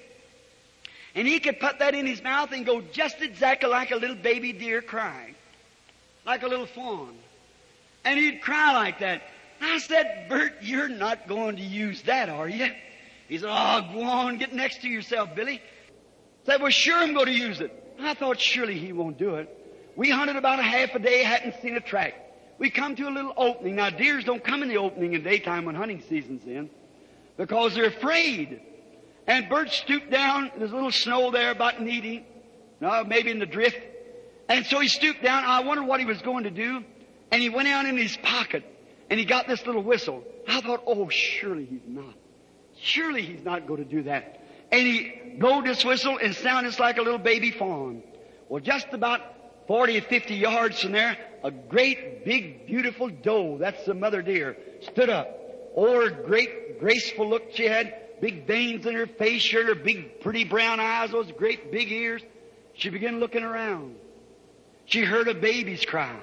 And he could put that in his mouth and go just exactly like a little baby deer crying. Like a little fawn. And he'd cry like that. I said, "Bert, you're not going to use that, are you?" He said, "Oh, go on, get next to yourself, Billy." I said, "Well, sure I'm going to use it." I thought, surely he won't do it. We hunted about a half a day, hadn't seen a track. We come to a little opening. Now, deers don't come in the opening in daytime when hunting season's in, because they're afraid. And Bert stooped down. There's a little snow there about knee deep. No, maybe in the drift. And so he stooped down. I wondered what he was going to do. And he went out in his pocket, and he got this little whistle. I thought, oh, surely he's not. Surely he's not going to do that. And he blowed this whistle and sounded like a little baby fawn. Well, just about 40 or 50 yards from there, a great, big, beautiful doe, that's the mother deer, stood up. Oh, her great, graceful look she had, big veins in her face, sure, her big, pretty brown eyes, those great, big ears. She began looking around. She heard a baby's cry.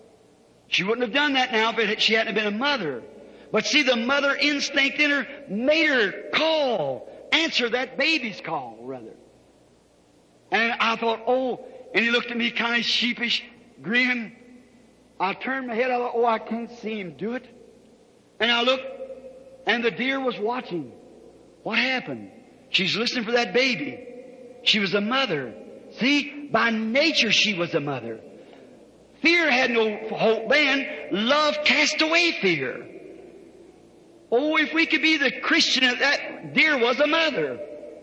She wouldn't have done that now if she hadn't been a mother. But see, the mother instinct in her made her call, answer that baby's call, rather. And I thought, oh, and he looked at me kind of sheepish, grin. I turned my head, I thought, oh, I can't see him do it. And I looked, and the deer was watching. What happened? She's listening for that baby. She was a mother. See, by nature she was a mother. Fear had no hope then. Love cast away fear. Oh, if we could be the Christian that dear was a mother.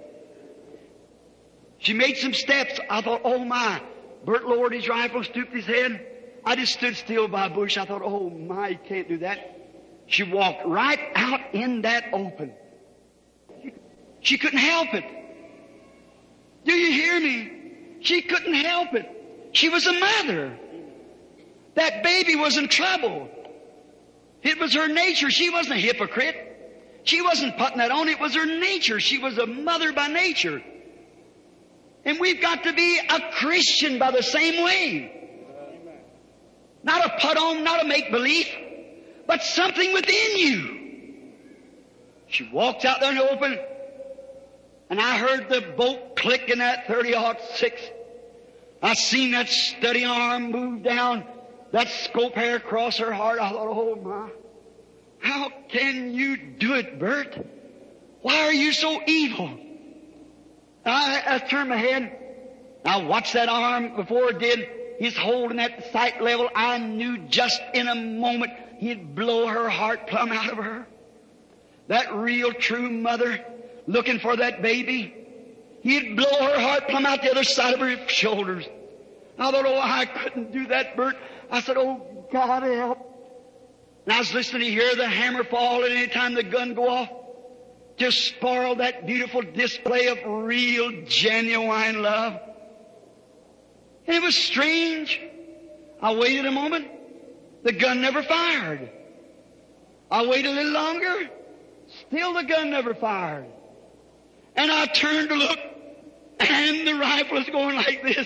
She made some steps. I thought, oh my. Bert lowered his rifle, stooped his head. I just stood still by a bush. I thought, oh my, he can't do that. She walked right out in that open. She couldn't help it. Do you hear me? She couldn't help it. She was a mother. That baby was in trouble. It was her nature. She wasn't a hypocrite. She wasn't putting that on. It was her nature. She was a mother by nature. And we've got to be a Christian by the same way. Not a put on, not a make believe, but something within you. She walked out there in the open, and I heard the bolt click in that 30-06. I seen that steady arm move down, that scope hair across her heart. I thought, oh my, how can you do it, Bert? Why are you so evil? I turned my head. I watched that arm before it did. He's holding that sight level. I knew just in a moment he'd blow her heart plumb out of her. That real true mother looking for that baby. He'd blow her heart plumb out the other side of her shoulders. I thought, oh, I couldn't do that, Bert. I said, oh, God help. And I was listening to hear the hammer fall at any time the gun go off to spoil that beautiful display of real, genuine love. And it was strange. I waited a moment. The gun never fired. I waited a little longer. Still the gun never fired. And I turned to look, and the rifle was going like this.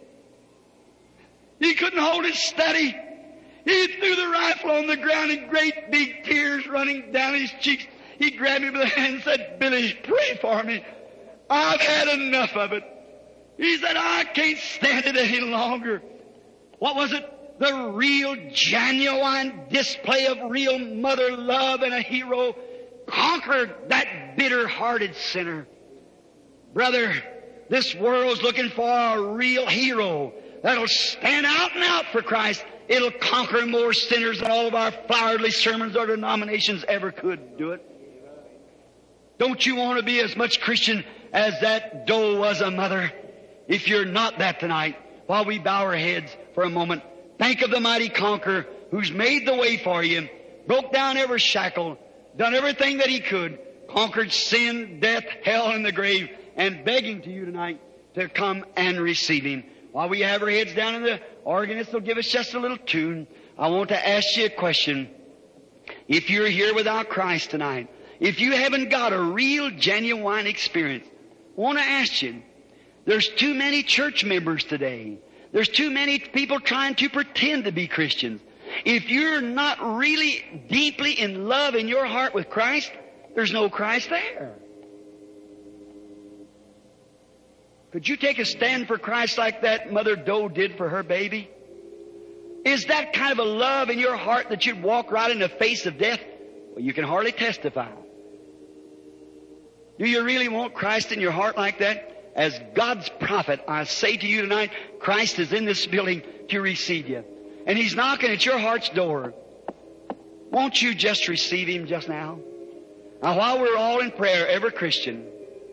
He couldn't hold it steady. He threw the rifle on the ground and great big tears running down his cheeks. He grabbed me by the hand and said, Billy, pray for me. I've had enough of it. He said, I can't stand it any longer. What was it? The real, genuine display of real mother love and a hero conquered that bitter-hearted sinner. Brother, this world's looking for a real hero that'll stand out and out for Christ. It'll conquer more sinners than all of our flowery sermons or denominations ever could do it. Don't you want to be as much Christian as that doe was a mother? If you're not that tonight, while we bow our heads for a moment, think of the mighty conqueror who's made the way for you, broke down every shackle, done everything that he could, conquered sin, death, hell, and the grave, and begging to you tonight to come and receive him. While we have our heads down, and the organist will give us just a little tune, I want to ask you a question. If you're here without Christ tonight, if you haven't got a real, genuine experience, I want to ask you, there's too many church members today. There's too many people trying to pretend to be Christians. If you're not really deeply in love in your heart with Christ, there's no Christ there. Could you take a stand for Christ like that Mother Doe did for her baby? Is that kind of a love in your heart that you'd walk right in the face of death? Well, you can hardly testify. Do you really want Christ in your heart like that? As God's prophet, I say to you tonight, Christ is in this building to receive you. And He's knocking at your heart's door. Won't you just receive Him just now? Now, while we're all in prayer, every Christian,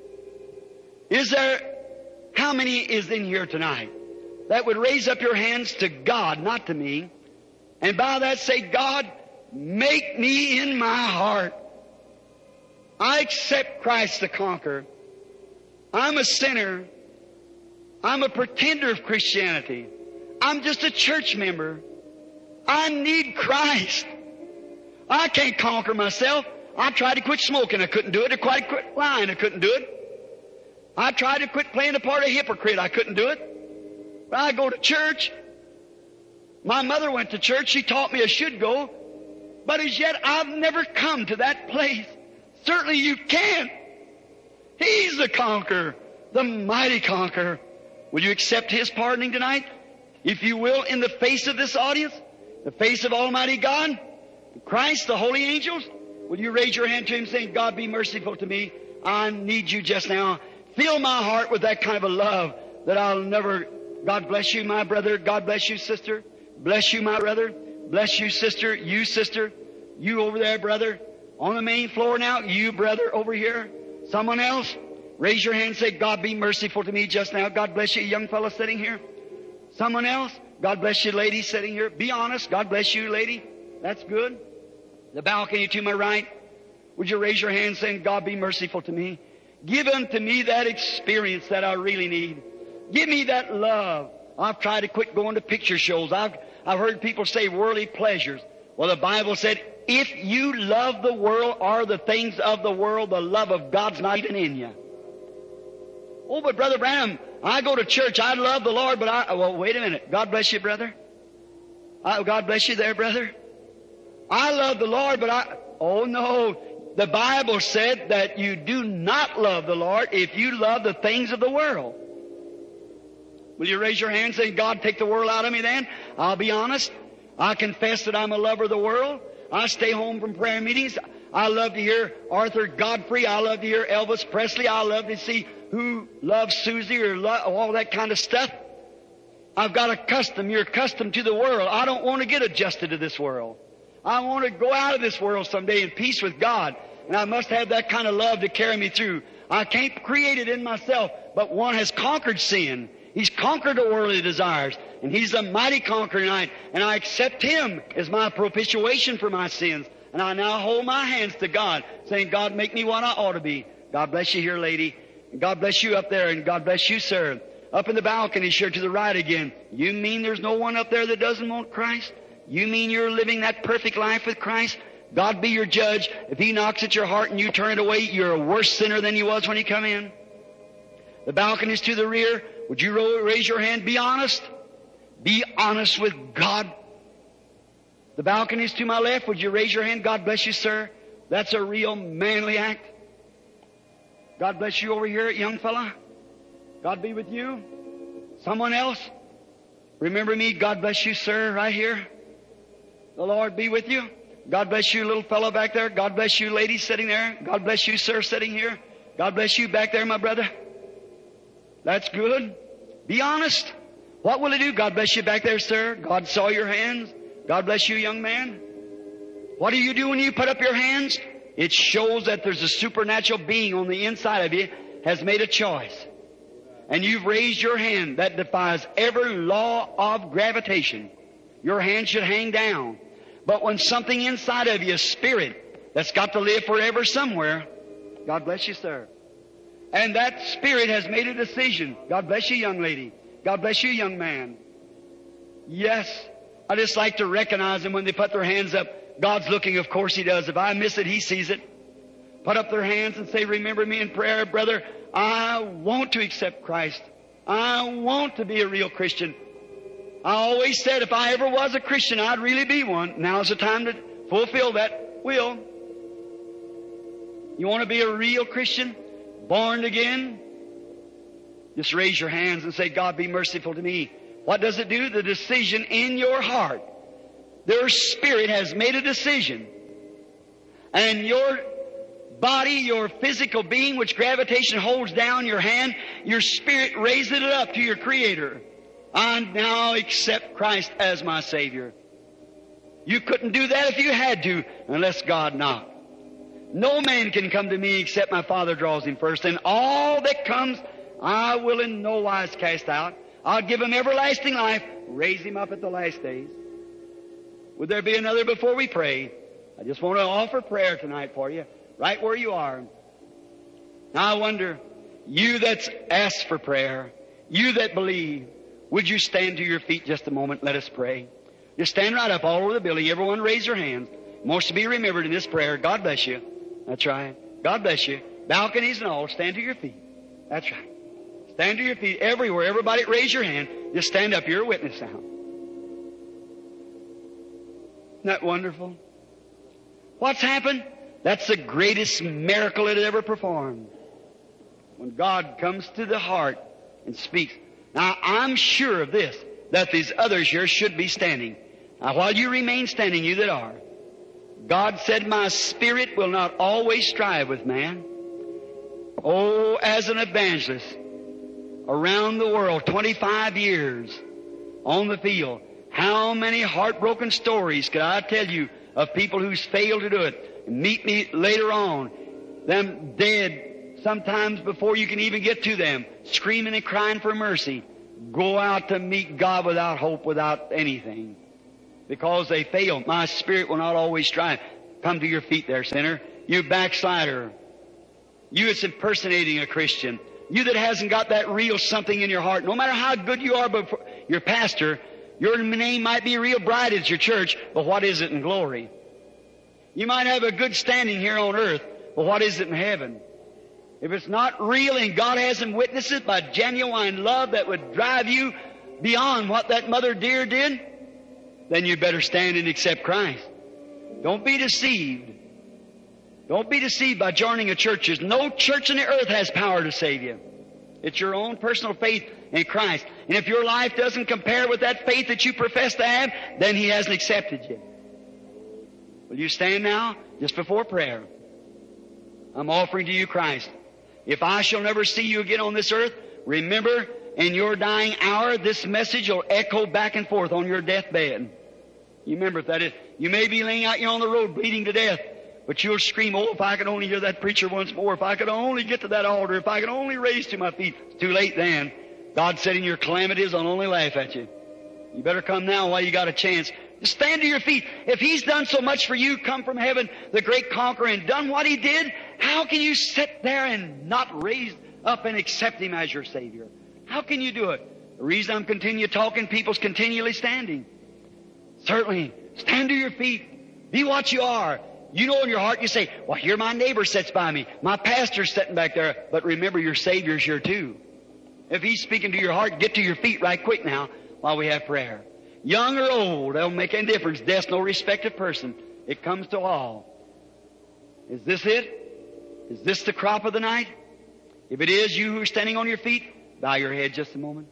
how many is in here tonight that would raise up your hands to God, not to me, and by that say, God, make me in my heart. I accept Christ the conqueror. I'm a sinner. I'm a pretender of Christianity. I'm just a church member. I need Christ. I can't conquer myself. I tried to quit smoking. I couldn't do it. I tried to quit lying. I couldn't do it. I tried to quit playing the part of a hypocrite. I couldn't do it. But I go to church. My mother went to church. She taught me I should go. But as yet, I've never come to that place. Certainly you can't. He's the conqueror, the mighty conqueror. Will you accept His pardoning tonight? If you will, in the face of this audience, the face of Almighty God, Christ, the holy angels, will you raise your hand to Him saying, God, be merciful to me. I need you just now. Fill my heart with that kind of a love that I'll never... God bless you, my brother. God bless you, sister. Bless you, my brother. Bless you, sister. You, sister. You over there, brother. On the main floor now, you brother over here. Someone else, raise your hand and say, God be merciful to me just now. God bless you, young fellow sitting here. Someone else, God bless you, lady sitting here. Be honest, God bless you, lady. That's good. The balcony to my right, would you raise your hand saying, God be merciful to me? Give unto me that experience that I really need. Give me that love. I've tried to quit going to picture shows. I've heard people say worldly pleasures. Well, the Bible said, if you love the world or the things of the world, the love of God's not even in you. Oh, but Brother Branham, I go to church. I love the Lord, but well, wait a minute. God bless you, brother. God bless you there, brother. I love the Lord, but oh no. The Bible said that you do not love the Lord if you love the things of the world. Will you raise your hand and say, God, take the world out of me then? I'll be honest. I confess that I'm a lover of the world. I stay home from prayer meetings. I love to hear Arthur Godfrey. I love to hear Elvis Presley. I love to see who loves Susie or all that kind of stuff. I've got a custom. You're accustomed to the world. I don't want to get adjusted to this world. I want to go out of this world someday in peace with God. And I must have that kind of love to carry me through. I can't create it in myself, but one has conquered sin. He's conquered the worldly desires. And He's a mighty conqueror tonight. And I accept Him as my propitiation for my sins. And I now hold my hands to God, saying, God, make me what I ought to be. God bless you here, lady. And God bless you up there. And God bless you, sir. Up in the balcony here to the right again. You mean there's no one up there that doesn't want Christ? You mean you're living that perfect life with Christ? God be your judge. If He knocks at your heart and you turn it away, you're a worse sinner than you was when you come in. The balcony's to the rear. Would you raise your hand? Be honest. Be honest with God. The balcony's to my left. Would you raise your hand? God bless you, sir. That's a real manly act. God bless you over here, young fella. God be with you. Someone else? Remember me. God bless you, sir, right here. The Lord be with you. God bless you, little fellow back there. God bless you, lady sitting there. God bless you, sir, sitting here. God bless you back there, my brother. That's good. Be honest. What will it do? God bless you back there, sir. God saw your hands. God bless you, young man. What do you do when you put up your hands? It shows that there's a supernatural being on the inside of you has made a choice. And you've raised your hand that defies every law of gravitation. Your hand should hang down. But when something inside of you, a spirit that's got to live forever somewhere, God bless you, sir. And that spirit has made a decision. God bless you, young lady. God bless you, young man. Yes, I just like to recognize them when they put their hands up. God's looking, of course He does. If I miss it, He sees it. Put up their hands and say, remember me in prayer, brother. I want to accept Christ. I want to be a real Christian. I always said if I ever was a Christian, I'd really be one. Now's the time to fulfill that will. You want to be a real Christian? Born again? Just raise your hands and say, God be merciful to me. What does it do? The decision in your heart. Their spirit has made a decision. And your body, your physical being, which gravitation holds down your hand, your spirit raises it up to your Creator. I now accept Christ as my Savior. You couldn't do that if you had to, unless God knocked. No man can come to me except my Father draws him first. And all that comes, I will in no wise cast out. I'll give him everlasting life, raise him up at the last days. Would there be another before we pray? I just want to offer prayer tonight for you, right where you are. Now I wonder, you that's asked for prayer, you that believe, would you stand to your feet just a moment? Let us pray. Just stand right up all over the building. Everyone raise your hands. Most to be remembered in this prayer. God bless you. That's right. God bless you. Balconies and all, stand to your feet. That's right. Stand to your feet everywhere. Everybody raise your hand. Just stand up. You're a witness now. Isn't that wonderful? What's happened? That's the greatest miracle it ever performed. When God comes to the heart and speaks. Now, I'm sure of this, that these others here should be standing. Now, while you remain standing, you that are, God said, my spirit will not always strive with man. Oh, as an evangelist, around the world, 25 years on the field, how many heartbroken stories could I tell you of people who's failed to do it. Meet me later on. Them dead, sometimes before you can even get to them, screaming and crying for mercy. Go out to meet God without hope, without anything. Because they fail. My spirit will not always strive. Come to your feet there, sinner. You backslider. You that's impersonating a Christian. You that hasn't got that real something in your heart. No matter how good you are before your pastor, your name might be real bright at your church, but what is it in glory? You might have a good standing here on earth, but what is it in heaven? If it's not real and God hasn't witnessed it by genuine love that would drive you beyond what that mother dear did, then you better stand and accept Christ. Don't be deceived. Don't be deceived by joining a church. There's no church on the earth has power to save you. It's your own personal faith in Christ. And if your life doesn't compare with that faith that you profess to have, then He hasn't accepted you. Will you stand now, just before prayer? I'm offering to you Christ. If I shall never see you again on this earth, remember, in your dying hour, this message will echo back and forth on your deathbed. You remember that you may be laying out here on the road bleeding to death, but you'll scream, oh, if I could only hear that preacher once more, if I could only get to that altar, if I could only raise to my feet. It's too late then. God said in your calamities, I'll only laugh at you. You better come now while you got a chance. Just stand to your feet. If He's done so much for you, come from heaven, the great conqueror, and done what He did, how can you sit there and not raise up and accept Him as your Savior? How can you do it? The reason I'm continue talking, people's continually standing. Certainly, stand to your feet. Be what you are. You know in your heart, you say, well, here my neighbor sits by me. My pastor's sitting back there. But remember, your Savior's here too. If He's speaking to your heart, get to your feet right quick now while we have prayer. Young or old, that don't make any difference. Death's no respect of person. It comes to all. Is this it? Is this the crop of the night? If it is, you who are standing on your feet, bow your head just a moment.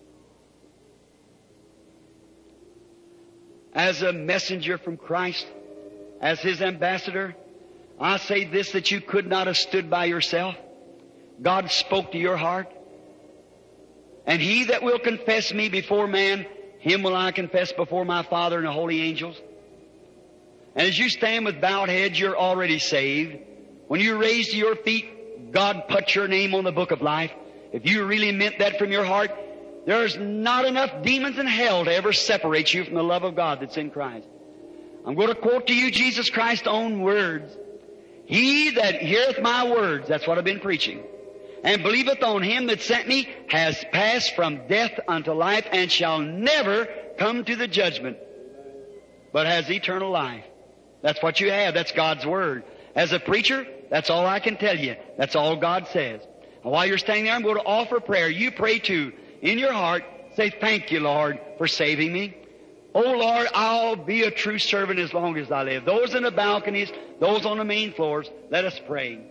As a messenger from Christ, as His ambassador, I say this, that you could not have stood by yourself. God spoke to your heart. And he that will confess me before man, him will I confess before my Father and the holy angels. And as you stand with bowed heads, you're already saved. When you raise to your feet, God put your name on the book of life. If you really meant that from your heart, there's not enough demons in hell to ever separate you from the love of God that's in Christ. I'm going to quote to you Jesus Christ's own words. He that heareth my words, that's what I've been preaching, and believeth on Him that sent me, has passed from death unto life, and shall never come to the judgment, but has eternal life. That's what you have. That's God's Word. As a preacher, that's all I can tell you. That's all God says. And while you're standing there, I'm going to offer prayer. You pray too. In your heart, say, thank you, Lord, for saving me. Oh, Lord, I'll be a true servant as long as I live. Those in the balconies, those on the main floors, let us pray.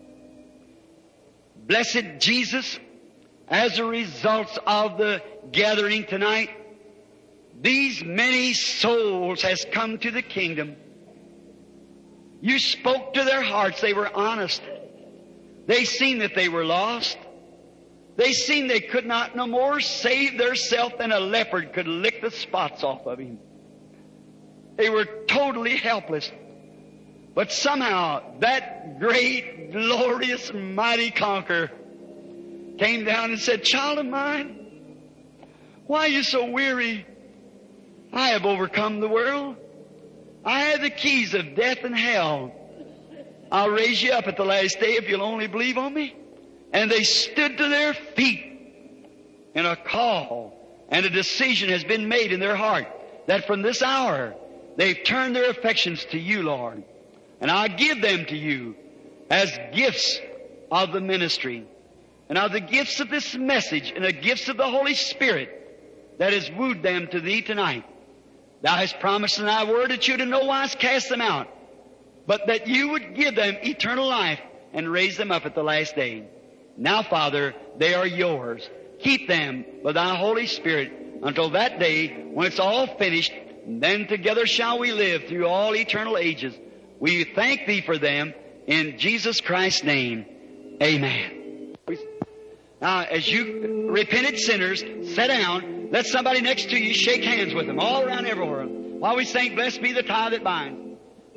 Blessed Jesus, as a result of the gathering tonight, these many souls has come to the kingdom. You spoke to their hearts. They were honest. They seen that they were lost. They seen they could not no more save theirself than a leopard could lick the spots off of him. They were totally helpless. But somehow that great, glorious, mighty conqueror came down and said, child of mine, why are you so weary? I have overcome the world. I have the keys of death and hell. I'll raise you up at the last day if you'll only believe on me. And they stood to their feet in a call, and a decision has been made in their heart that from this hour they've turned their affections to you, Lord. And I give them to you as gifts of the ministry and of the gifts of this message and the gifts of the Holy Spirit that has wooed them to Thee tonight. Thou hast promised in Thy word that you'd in no wise cast them out, but that you would give them eternal life and raise them up at the last day. Now, Father, they are yours. Keep them with Thy Holy Spirit until that day when it's all finished. And then together shall we live through all eternal ages. We thank Thee for them in Jesus Christ's name. Amen. Now, as you repentant sinners, sit down. Let somebody next to you shake hands with them all around everywhere while we sing, blessed be the tie that binds.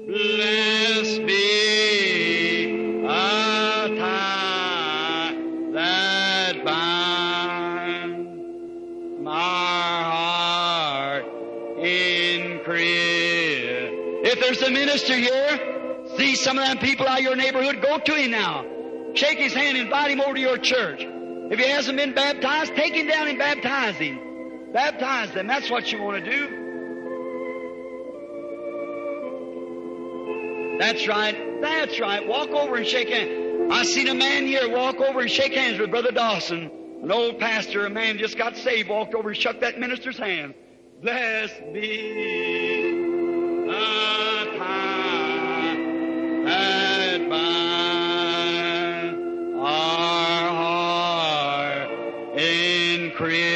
Blessed be a tie that binds my heart in Christ. If there's a minister here, see some of them people out of your neighborhood, go to him now. Shake his hand, invite him over to your church. If he hasn't been baptized, take him down and baptize him. Baptize them. That's what you want to do. That's right. That's right. Walk over and shake hands. I seen a man here walk over and shake hands with Brother Dawson, an old pastor. A man just got saved, walked over and shook that minister's hand. Blessed be the tie that binds our heart in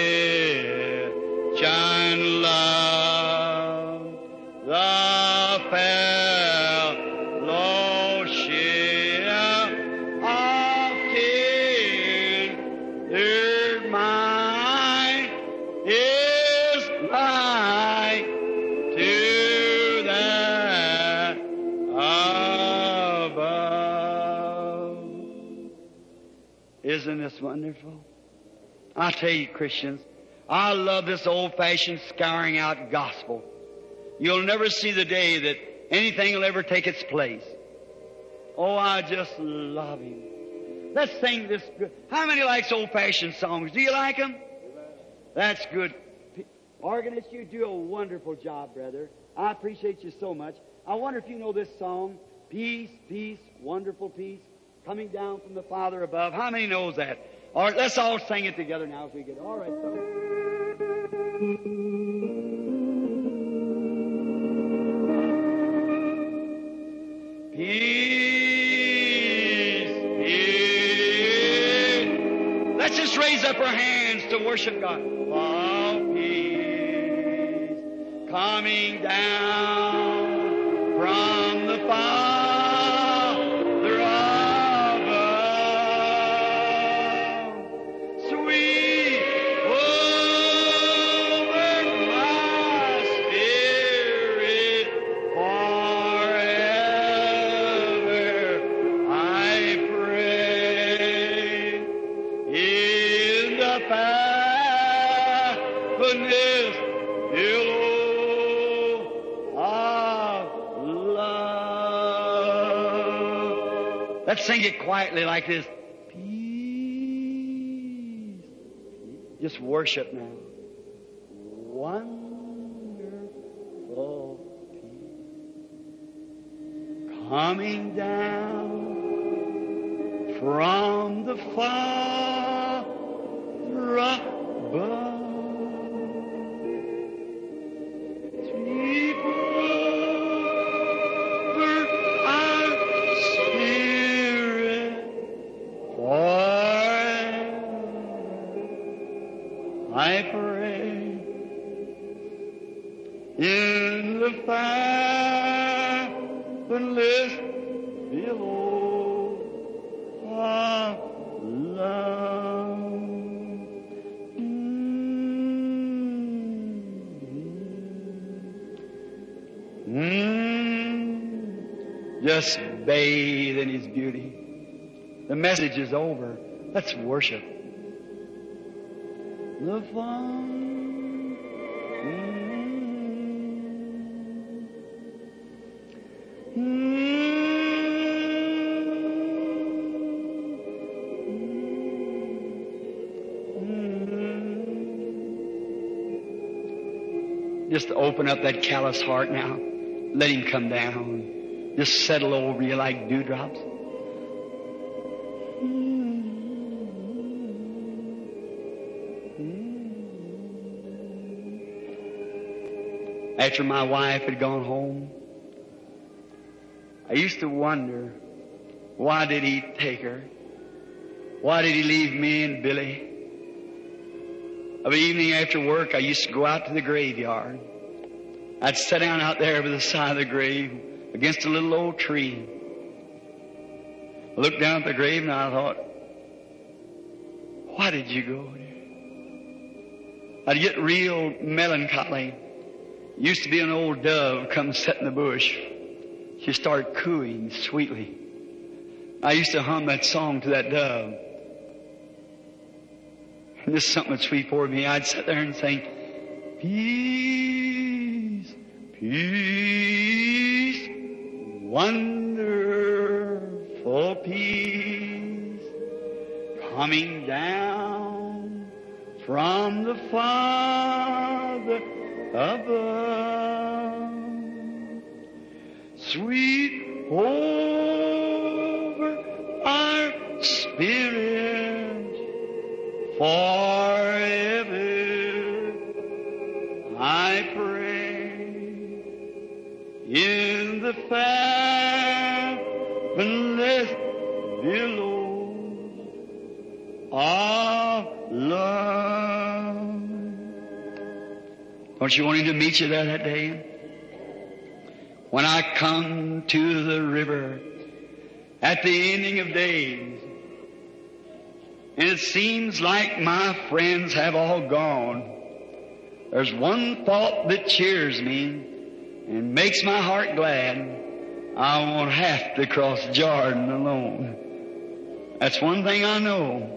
Christian love, the fellowship of kindred mind is like to that above. Isn't this wonderful? I tell you, Christians, I love this old-fashioned scouring out gospel. You'll never see the day that anything will ever take its place. Oh, I just love Him. Let's sing this good. How many likes old-fashioned songs? Do you like them? That's good. Organist, you do a wonderful job, brother. I appreciate you so much. I wonder if you know this song, Peace, Peace, Wonderful Peace, coming down from the Father above. How many knows that? All right, let's all sing it together now as we get. All right, so. Peace, peace. Let's just raise up our hands to worship God. Oh, peace coming down from the Father above. Sweet over my spirit forever, I pray. In the fatness billow of love. Let's sing it quietly like this. Peace. Just worship now. Wonderful peace coming down from the Father above. Sweep over our spirit forever, I pray. In the fathomless billow of love. Just bathe in His beauty. The message is over. Let's worship. The fun. Just open up that callous heart now. Let Him come down. Just settle over you like dewdrops. After my wife had gone home, I used to wonder, why did He take her? Why did He leave me and Billy? Of an evening after work, I used to go out to the graveyard. I'd sit down out there by the side of the grave against a little old tree. I looked down at the grave and I thought, why did you go there? I'd get real melancholy. Used to be an old dove come sit in the bush. she started cooing sweetly. I used to hum that song to that dove. And this is something that's sweet for me. I'd sit there and sing, peace, peace, wonderful peace, coming down from the Father above, sweet over our spirit forever. I pray in the fathomless billows of love. Don't you want Him to meet you there that day? When I come to the river at the ending of days, and it seems like my friends have all gone, there's one thought that cheers me and makes my heart glad. I won't have to cross Jordan alone. That's one thing I know.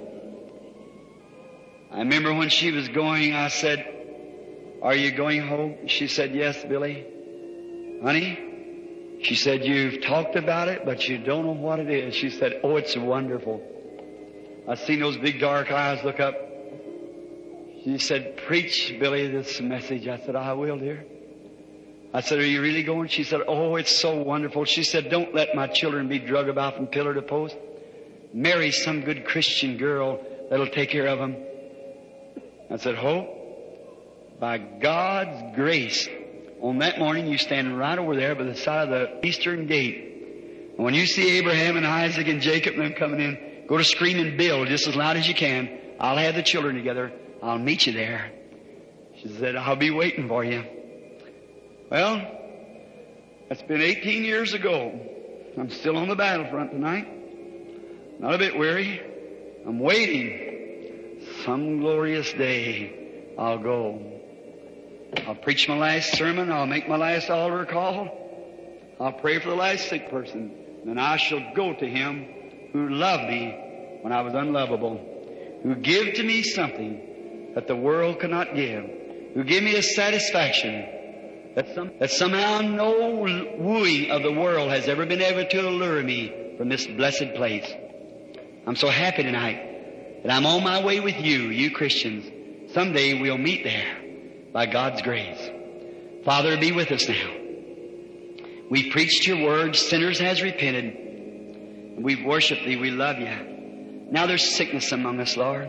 I remember when she was going, I said, are you going home? She said, yes, Billy. Honey, she said, you've talked about it, but you don't know what it is. She said, oh, it's wonderful. I seen those big dark eyes look up. She said, preach, Billy, this message. I said, I will, dear. I said, are you really going? She said, oh, it's so wonderful. She said, don't let my children be drug about from pillar to post. Marry some good Christian girl that'll take care of them. I said, Hope, by God's grace, on that morning you stand right over there by the side of the eastern gate. And when you see Abraham and Isaac and Jacob and them coming in, go to screaming Bill just as loud as you can. I'll have the children together. I'll meet you there. She said, I'll be waiting for you. Well, that's been 18 years ago. I'm still on the battlefront tonight. Not a bit weary. I'm waiting. Some glorious day I'll go. I'll preach my last sermon. I'll make my last altar call. I'll pray for the last sick person. Then I shall go to Him who loved me when I was unlovable, who gave to me something that the world could not give, who gave me a satisfaction that somehow no wooing of the world has ever been able to allure me from this blessed place. I'm so happy tonight that I'm on my way with you, you Christians. Someday we'll meet there by God's grace. Father, be with us now. We've preached your word. Sinners has repented. We've worshiped thee. We love you. Now there's sickness among us, Lord.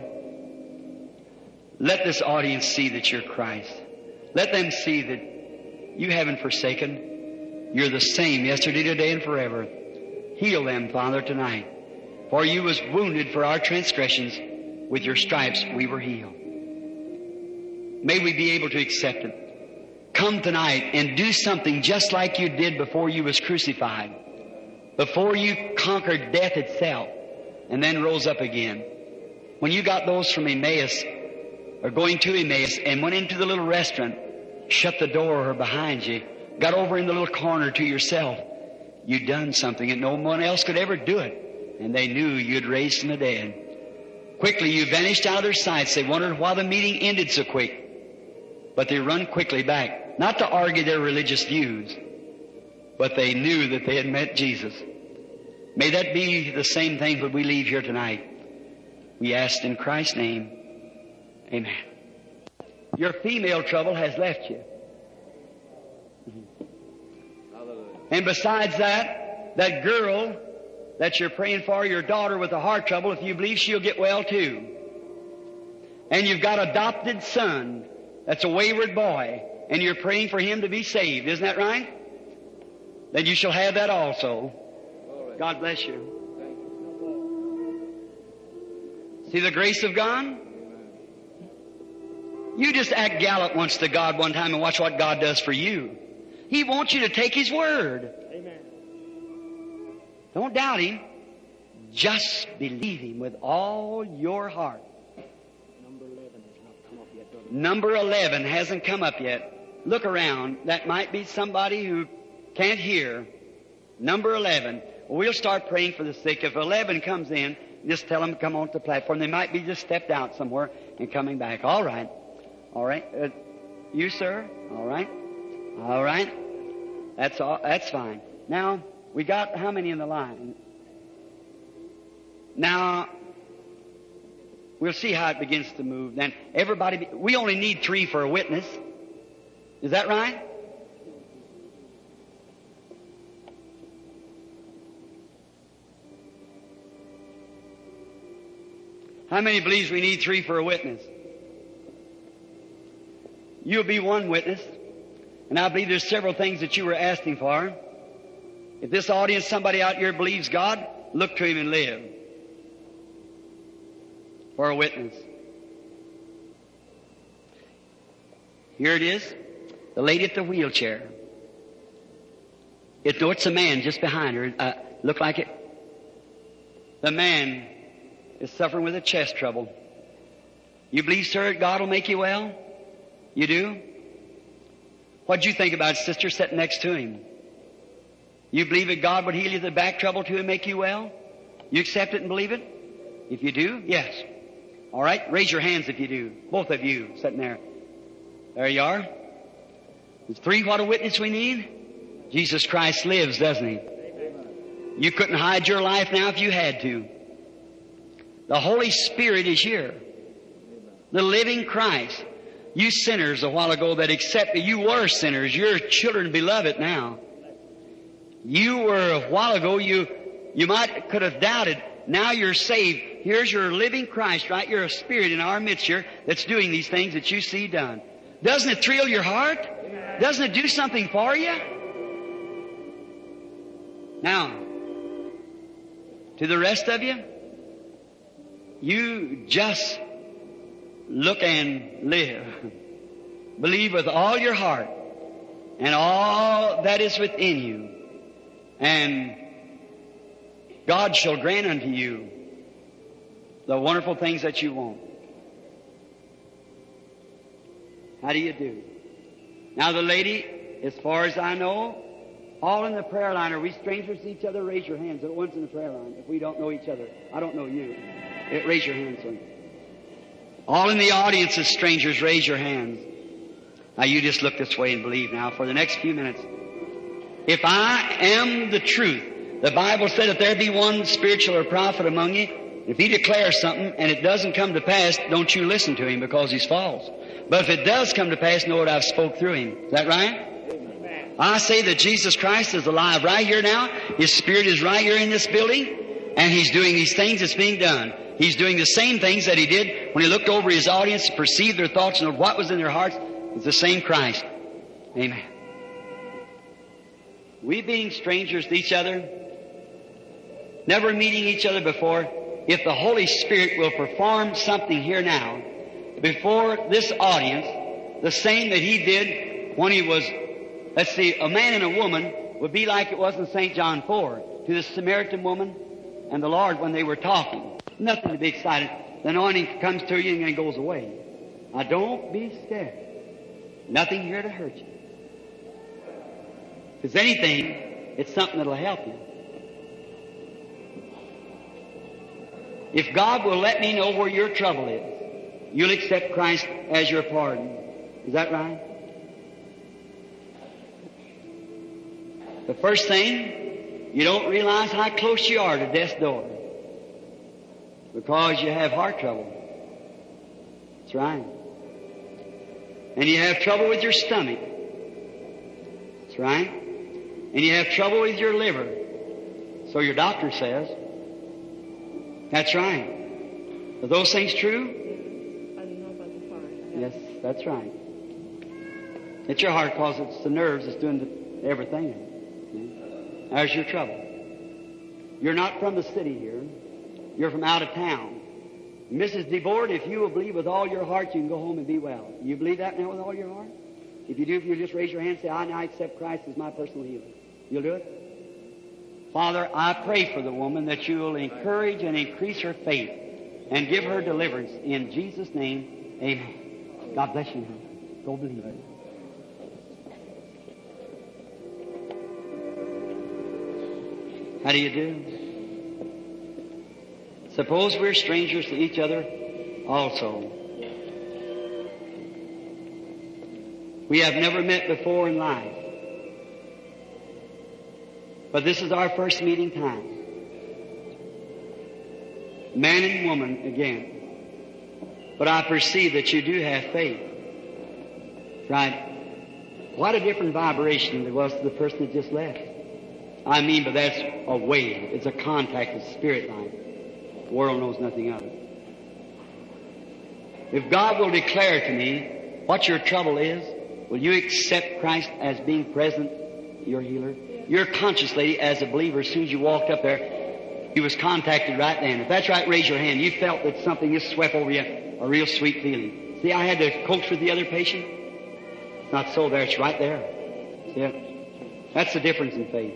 Let this audience see that you're Christ. Let them see that you haven't forsaken. You're the same yesterday, today, and forever. Heal them, Father, tonight. For you was wounded for our transgressions. With your stripes we were healed. May we be able to accept it. Come tonight and do something just like you did before you was crucified. Before you conquered death itself and then rose up again. When you got those from Emmaus, or going to Emmaus, and went into the little restaurant, shut the door behind you, got over in the little corner to yourself, you'd done something and no one else could ever do it. And they knew you'd raised from the dead. Quickly you vanished out of their sights. They wondered why the meeting ended so quick. But they run quickly back, not to argue their religious views, but they knew that they had met Jesus. May that be the same thing when we leave here tonight. We ask in Christ's name. Amen. Your female trouble has left you. And besides that, that girl that you're praying for, your daughter with the heart trouble, if you believe she'll get well too. And you've got an adopted son that's a wayward boy, and you're praying for him to be saved. Isn't that right? Then you shall have that also. God bless you. See the grace of God? You just act gallant once to God one time and watch what God does for you. He wants you to take His word. Amen. Don't doubt Him. Just believe Him with all your heart. Number 11 hasn't come up yet. Look around. That might be somebody who can't hear. Number 11. We'll start praying for the sick. If 11 comes in, just tell them to come onto the platform. They might be just stepped out somewhere and coming back. All right. All right. You, sir? All right. All right. That's all. That's fine. Now, we got how many in the line? Now, we'll see how it begins to move. Then everybody, we only need 3 for a witness. Is that right? How many believes we need 3 for a witness? You'll be one witness. And I believe there's several things that you were asking for. If this audience, somebody out here believes God, look to Him and live. For a witness. Here it is. The lady at the wheelchair. It's a man just behind her. Look like it. The man is suffering with a chest trouble. You believe, sir, God will make you well? You do? What'd you think about sister sitting next to him? You believe that God would heal you the back trouble too and make you well? You accept it and believe it? If you do, yes. All right, raise your hands if you do. Both of you sitting there. There you are. There's 3 what a witness we need. Jesus Christ lives, doesn't He? You couldn't hide your life now if you had to. The Holy Spirit is here. The living Christ. You sinners a while ago that accepted, you were sinners. You're children beloved now. You were a while ago, you could have doubted. Now you're saved. Here's your living Christ, right? You're a spirit in our midst here that's doing these things that you see done. Doesn't it thrill your heart? Doesn't it do something for you? Now, to the rest of you, you just look and live. Believe with all your heart and all that is within you. And God shall grant unto you the wonderful things that you want. How do you do? Now the lady, as far as I know, all in the prayer line. Are we strangers to each other? Raise your hands. The ones in the prayer line. If we don't know each other, I don't know you. Raise your hands, son. All in the audience as strangers, raise your hands. Now you just look this way and believe now for the next few minutes. If I am the truth, the Bible said if there be one spiritual or prophet among you, if he declares something and it doesn't come to pass, don't you listen to him because he's false. But if it does come to pass, know what I've spoke through him. Is that right? Amen. I say that Jesus Christ is alive right here now. His Spirit is right here in this building. And He's doing these things that's being done. He's doing the same things that He did when He looked over His audience, perceived their thoughts and what was in their hearts. It's the same Christ. Amen. We being strangers to each other, never meeting each other before, if the Holy Spirit will perform something here now, before this audience, the same that He did when He was, let's see, a man and a woman would be like it was in St. John 4 to the Samaritan woman and the Lord when they were talking. Nothing to be excited. The anointing comes to you and then goes away. Now don't be scared. Nothing here to hurt you. If it's anything, it's something that'll help you. If God will let me know where your trouble is, you'll accept Christ as your pardon. Is that right? The first thing, you don't realize how close you are to death's door because you have heart trouble. That's right. And you have trouble with your stomach. That's right. And you have trouble with your liver. So your doctor says. That's right. Are those things true? I don't know about the heart. Yes, that's right. It's your heart because it's the nerves that's doing everything. There's your trouble. You're not from the city here. You're from out of town. Mrs. DeBoard, if you will believe with all your heart, you can go home and be well. You believe that now with all your heart? If you do, if you just raise your hand and say, I now accept Christ as my personal healer. You'll do it? Father, I pray for the woman that you will encourage and increase her faith and give her deliverance. In Jesus' name, amen. God bless you. Go believe it. How do you do? Suppose we're strangers to each other also. We have never met before in life. But this is our first meeting time. Man and woman again. But I perceive that you do have faith. Right? What a different vibration there was to the person that just left. I mean, but that's a wave. It's a contact of spirit line. The world knows nothing of it. If God will declare to me what your trouble is, will you accept Christ as being present, your healer? You're conscious, lady, as a believer. As soon as you walked up there, you was contacted right then. If that's right, raise your hand. You felt that something just swept over you, a real sweet feeling. See, I had to coax with the other patient. It's not so there. It's right there. See it? That's the difference in faith.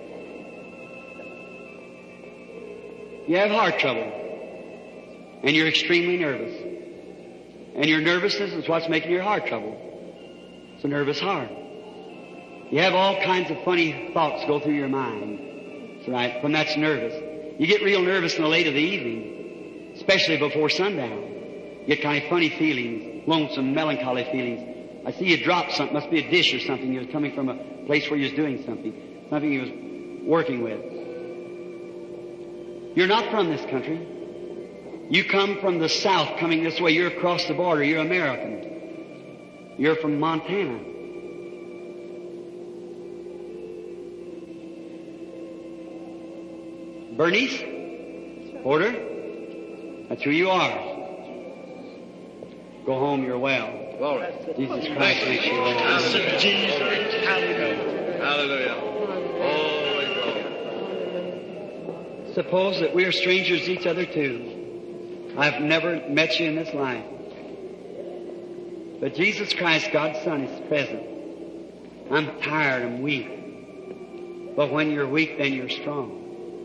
You have heart trouble, and you're extremely nervous. And your nervousness is what's making your heart trouble. It's a nervous heart. You have all kinds of funny thoughts go through your mind. That's right, when that's nervous. You get real nervous in the late of the evening, especially before sundown. You get kind of funny feelings, lonesome, melancholy feelings. I see you drop something, must be a dish or something. You're coming from a place where you was doing something you was working with. You're not from this country. You come from the south coming this way. You're across the border. You're American. You're from Montana. Bernice? Porter? That's who you are. Go home, you're well. Glory. Jesus Christ makes you well. Hallelujah. Holy glory. Suppose that we are strangers to each other too. I've never met you in this life. But Jesus Christ, God's Son, is present. I'm tired, I'm weak. But when you're weak, then you're strong.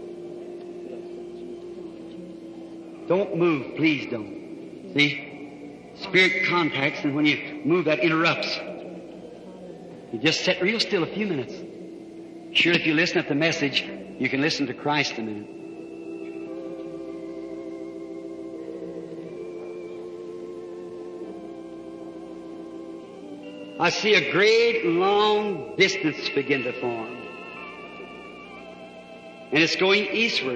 Don't move, please don't. See? Spirit contacts, and when you move, that interrupts. You just sit real still a few minutes. Sure, if you listen at the message, you can listen to Christ a minute. I see a great long distance begin to form. And it's going eastward.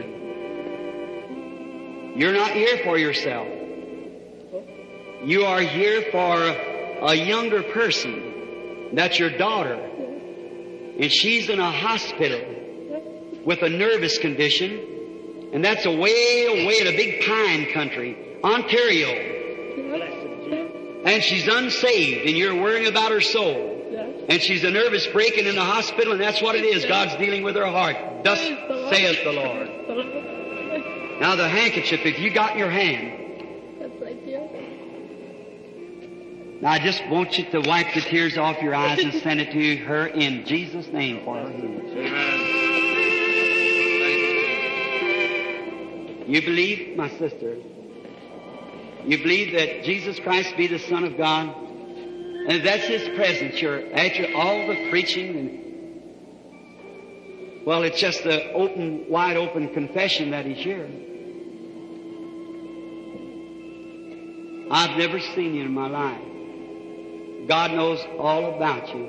You're not here for yourself. You are here for a younger person. That's your daughter. And she's in a hospital with a nervous condition. And that's away in a big pine country, Ontario. And she's unsaved, and you're worrying about her soul. And she's a nervous breaking in the hospital, and that's what it is. God's dealing with her heart. Thus saith the Lord. Now the handkerchief, if you got in your hand. Now I just want you to wipe the tears off your eyes and send it to her in Jesus' name for her healing. You believe, my sister? You believe that Jesus Christ be the Son of God? And if that's His presence, you're after all the preaching and, well, it's just an open, wide open confession that He's here. I've never seen you in my life. God knows all about you.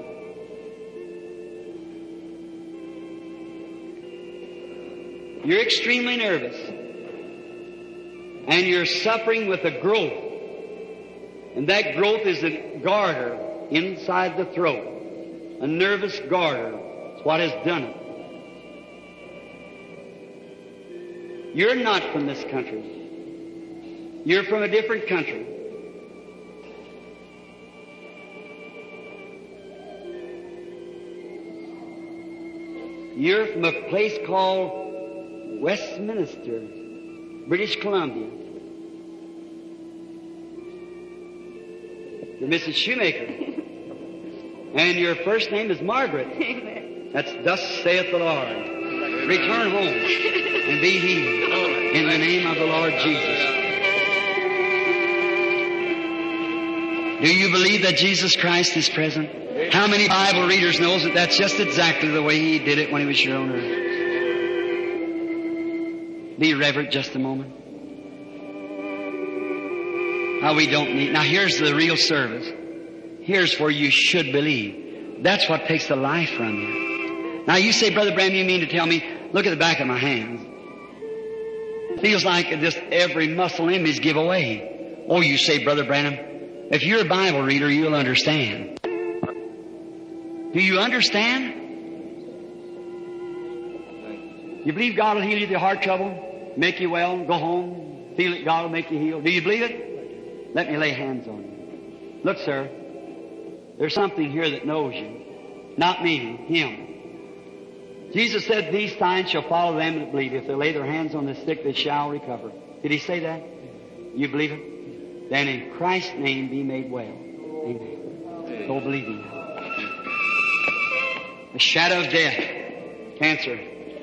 You're extremely nervous. And you're suffering with a growth. And that growth is a garter inside the throat. A nervous garter. It's what has done it. You're not from this country. You're from a different country. You're from a place called Westminster, British Columbia. You're Mrs. Shoemaker. And your first name is Margaret. Amen. That's thus saith the Lord. Return home and be healed in the name of the Lord Jesus. Do you believe that Jesus Christ is present? How many Bible readers knows that that's just exactly the way He did it when He was here on earth? Be reverent just a moment. Now we don't need... Now here's the real service. Here's where you should believe. That's what takes the life from you. Now you say, Brother Branham, you mean to tell me, look at the back of my hands. Feels like just every muscle in me's give away. Oh, you say, Brother Branham, if you're a Bible reader, you'll understand. Do you understand? You believe God will heal you of your heart trouble, make you well, go home, feel it, God will make you heal. Do you believe it? Let me lay hands on you. Look, sir, there's something here that knows you. Not me, Him. Jesus said, these signs shall follow them that believe. If they lay their hands on the sick, they shall recover. Did He say that? You believe it? Then in Christ's name be made well. Amen. Go believe Him. The shadow of death, cancer.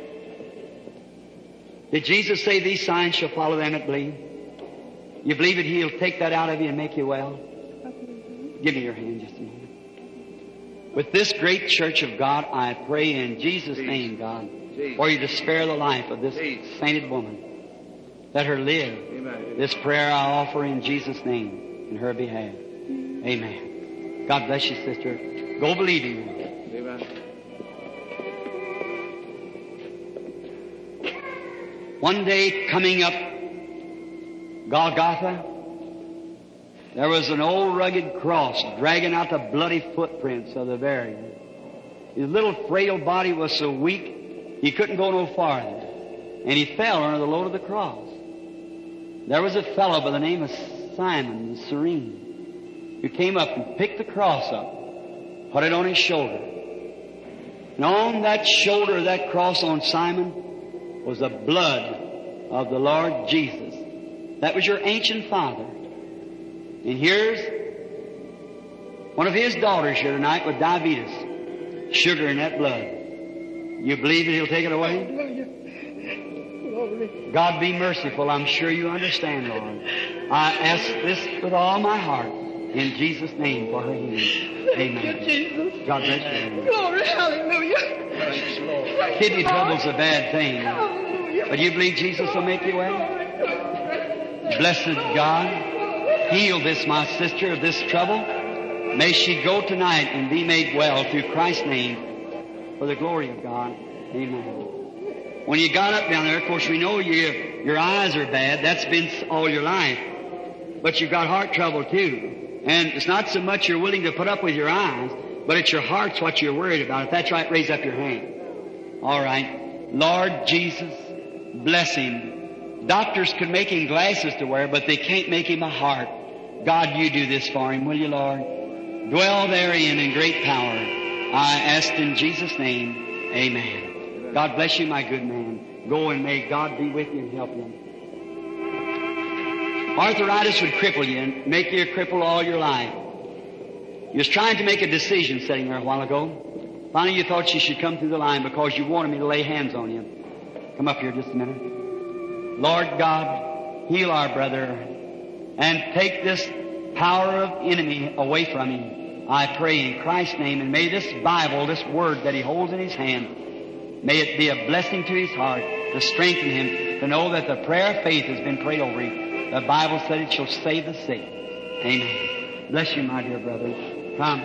Did Jesus say these signs shall follow them that believe? You believe that He'll take that out of you and make you well? Give me your hand just a moment. With this great church of God, I pray in Jesus' name, God, for you to spare the life of this sainted woman. Let her live. Amen. This prayer I offer in Jesus' name in her behalf. Amen. God bless you, sister. Go believing. Amen. One day coming up Golgotha, there was an old rugged cross dragging out the bloody footprints of the barrier. His little frail body was so weak he couldn't go no farther. And he fell under the load of the cross. There was a fellow by the name of Simon the Cyrene who came up and picked the cross up, put it on his shoulder. And on that shoulder of that cross on Simon was the blood of the Lord Jesus. That was your ancient father. And here's one of his daughters here tonight with diabetes. Sugar in that blood. You believe that He'll take it away? God be merciful. I'm sure you understand, Lord. I ask this with all my heart in Jesus' name for her healing. Amen. God bless you. Glory, hallelujah. Kidney trouble's a bad thing. But you believe Jesus will make you well? Blessed God. Heal this, my sister, of this trouble. May she go tonight and be made well through Christ's name for the glory of God. Amen. When you got up down there, of course, we know your eyes are bad. That's been all your life. But you've got heart trouble too. And it's not so much you're willing to put up with your eyes, but it's your heart's what you're worried about. If that's right, raise up your hand. All right. Lord Jesus, bless him. Doctors could make him glasses to wear, but they can't make him a heart. God, you do this for him, will you, Lord? Dwell therein in great power. I ask in Jesus' name, amen. God bless you, my good man. Go and may God be with you and help you. Arthritis would cripple you and make you a cripple all your life. You was trying to make a decision sitting there a while ago. Finally you thought you should come through the line because you wanted me to lay hands on you. Come up here just a minute. Lord God, heal our brother and take this power of enemy away from him. I pray in Christ's name, and may this Bible, this Word that he holds in his hand, may it be a blessing to his heart to strengthen him, to know that the prayer of faith has been prayed over him. The Bible said it shall save the sick. Amen. Bless you, my dear brother. Come.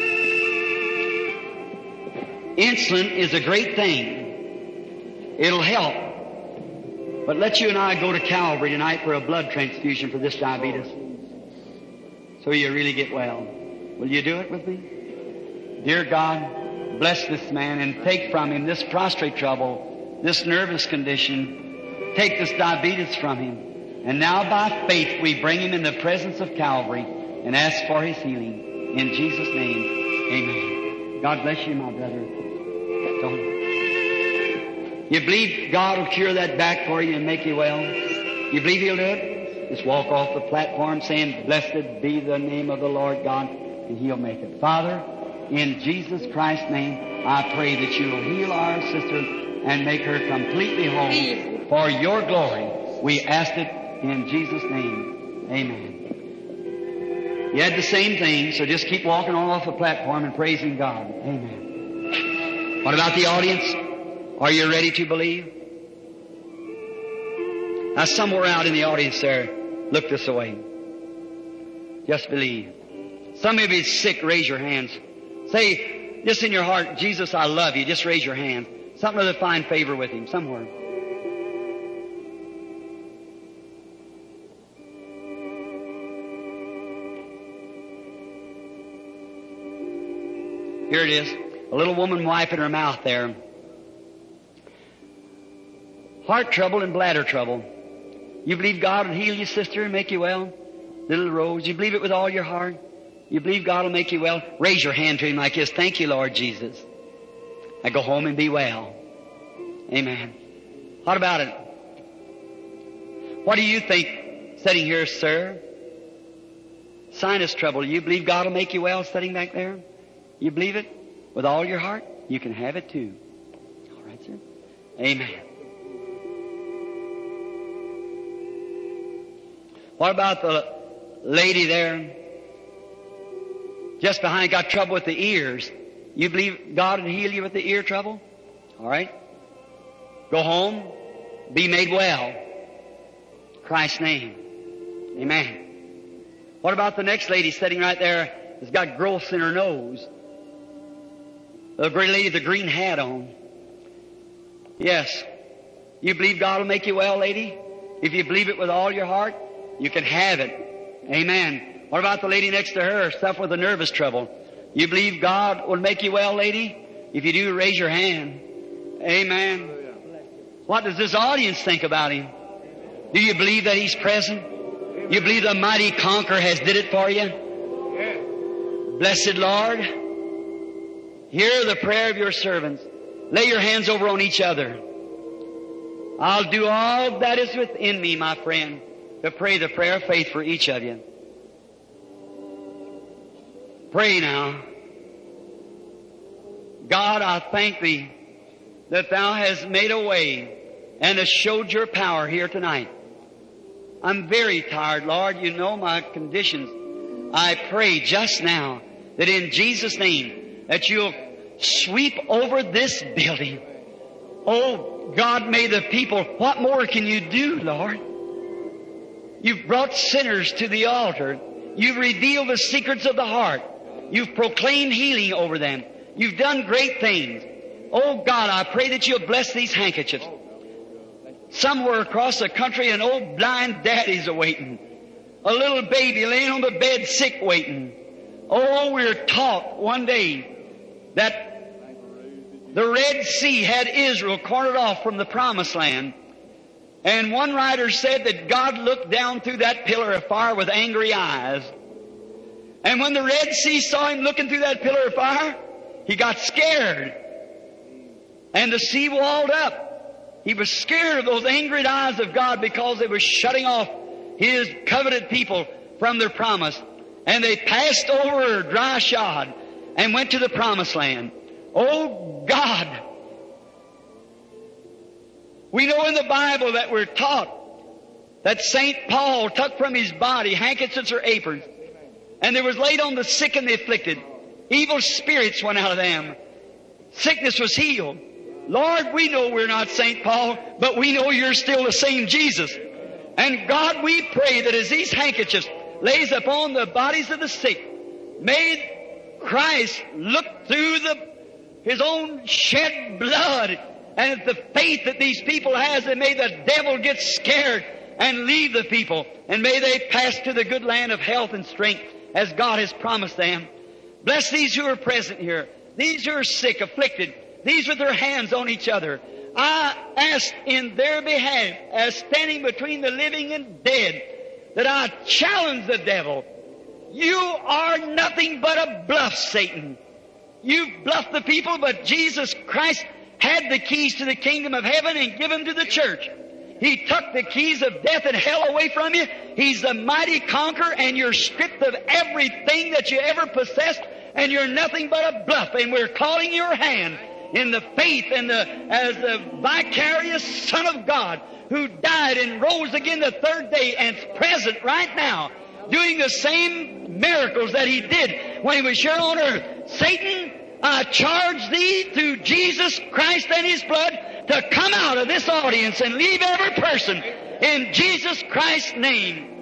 Insulin is a great thing. It'll help. But let you and I go to Calvary tonight for a blood transfusion for this diabetes. So you really get well. Will you do it with me? Dear God, bless this man and take from him this prostrate trouble, this nervous condition. Take this diabetes from him. And now by faith we bring him in the presence of Calvary and ask for his healing. In Jesus' name, amen. God bless you, my brother. Don't. You believe God will cure that back for you and make you well? You believe He'll do it? Just walk off the platform saying, blessed be the name of the Lord God, and He'll make it. Father, in Jesus Christ's name, I pray that you will heal our sister and make her completely whole for your glory. We ask it in Jesus' name. Amen. You had the same thing, so just keep walking on off the platform and praising God. Amen. What about the audience? Are you ready to believe? Now, somewhere out in the audience there, look this way. Just believe. Some of you sick, raise your hands. Say, just in your heart, Jesus, I love you. Just raise your hand. Something to find favor with Him somewhere. Here it is. A little woman wiping her mouth there. Heart trouble and bladder trouble. You believe God will heal you, sister, and make you well? Little Rose, you believe it with all your heart? You believe God will make you well? Raise your hand to Him like this. Thank you, Lord Jesus. I go home and be well. Amen. What about it? What do you think sitting here, sir? Sinus trouble. You believe God will make you well sitting back there? You believe it with all your heart? You can have it too. All right, sir. Amen. What about the lady there just behind, got trouble with the ears? You believe God will heal you with the ear trouble? All right. Go home, be made well. Christ's name. Amen. What about the next lady sitting right there that's got growths in her nose? The great lady with the green hat on. Yes. You believe God will make you well, lady? If you believe it with all your heart, you can have it. Amen. What about the lady next to her, suffer with a nervous trouble? You believe God will make you well, lady? If you do, raise your hand. Amen. What does this audience think about Him? Do you believe that He's present? You believe the mighty conqueror has did it for you? Blessed Lord, hear the prayer of your servants. Lay your hands over on each other. I'll do all that is within me, my friend, to pray the prayer of faith for each of you. Pray now. God, I thank Thee that Thou hast made a way and hast showed your power here tonight. I'm very tired, Lord. You know my conditions. I pray just now that in Jesus' name that You'll sweep over this building. Oh, God, may the people, what more can You do, Lord? You've brought sinners to the altar. You've revealed the secrets of the heart. You've proclaimed healing over them. You've done great things. Oh, God, I pray that You'll bless these handkerchiefs. Somewhere across the country, an old blind daddy's awaiting. A little baby laying on the bed sick waiting. Oh, we're taught one day that the Red Sea had Israel cornered off from the Promised Land. And one writer said that God looked down through that pillar of fire with angry eyes. And when the Red Sea saw Him looking through that pillar of fire, he got scared. And the sea walled up. He was scared of those angry eyes of God because they were shutting off His covenant people from their promise. And they passed over dry shod and went to the Promised Land. Oh God! We know in the Bible that we're taught that St. Paul took from his body handkerchiefs or aprons, and they was laid on the sick and the afflicted. Evil spirits went out of them. Sickness was healed. Lord, we know we're not St. Paul, but we know You're still the same Jesus. And God, we pray that as these handkerchiefs lays upon the bodies of the sick, may Christ look through His own shed blood and the faith that these people has, and may the devil get scared and leave the people, and may they pass to the good land of health and strength as God has promised them. Bless these who are present here, these who are sick, afflicted, these with their hands on each other. I ask in their behalf, as standing between the living and dead, that I challenge the devil. You are nothing but a bluff, Satan. You've bluffed the people, but Jesus Christ had the keys to the kingdom of heaven and given them to the church. He took the keys of death and hell away from you. He's the mighty conqueror, and you're stripped of everything that you ever possessed, and you're nothing but a bluff. And we're calling your hand in the faith and as the vicarious Son of God who died and rose again the third day and is present right now, doing the same miracles that He did when He was here on earth. Satan, I charge thee through Jesus Christ and His blood to come out of this audience and leave every person In Jesus Christ's name,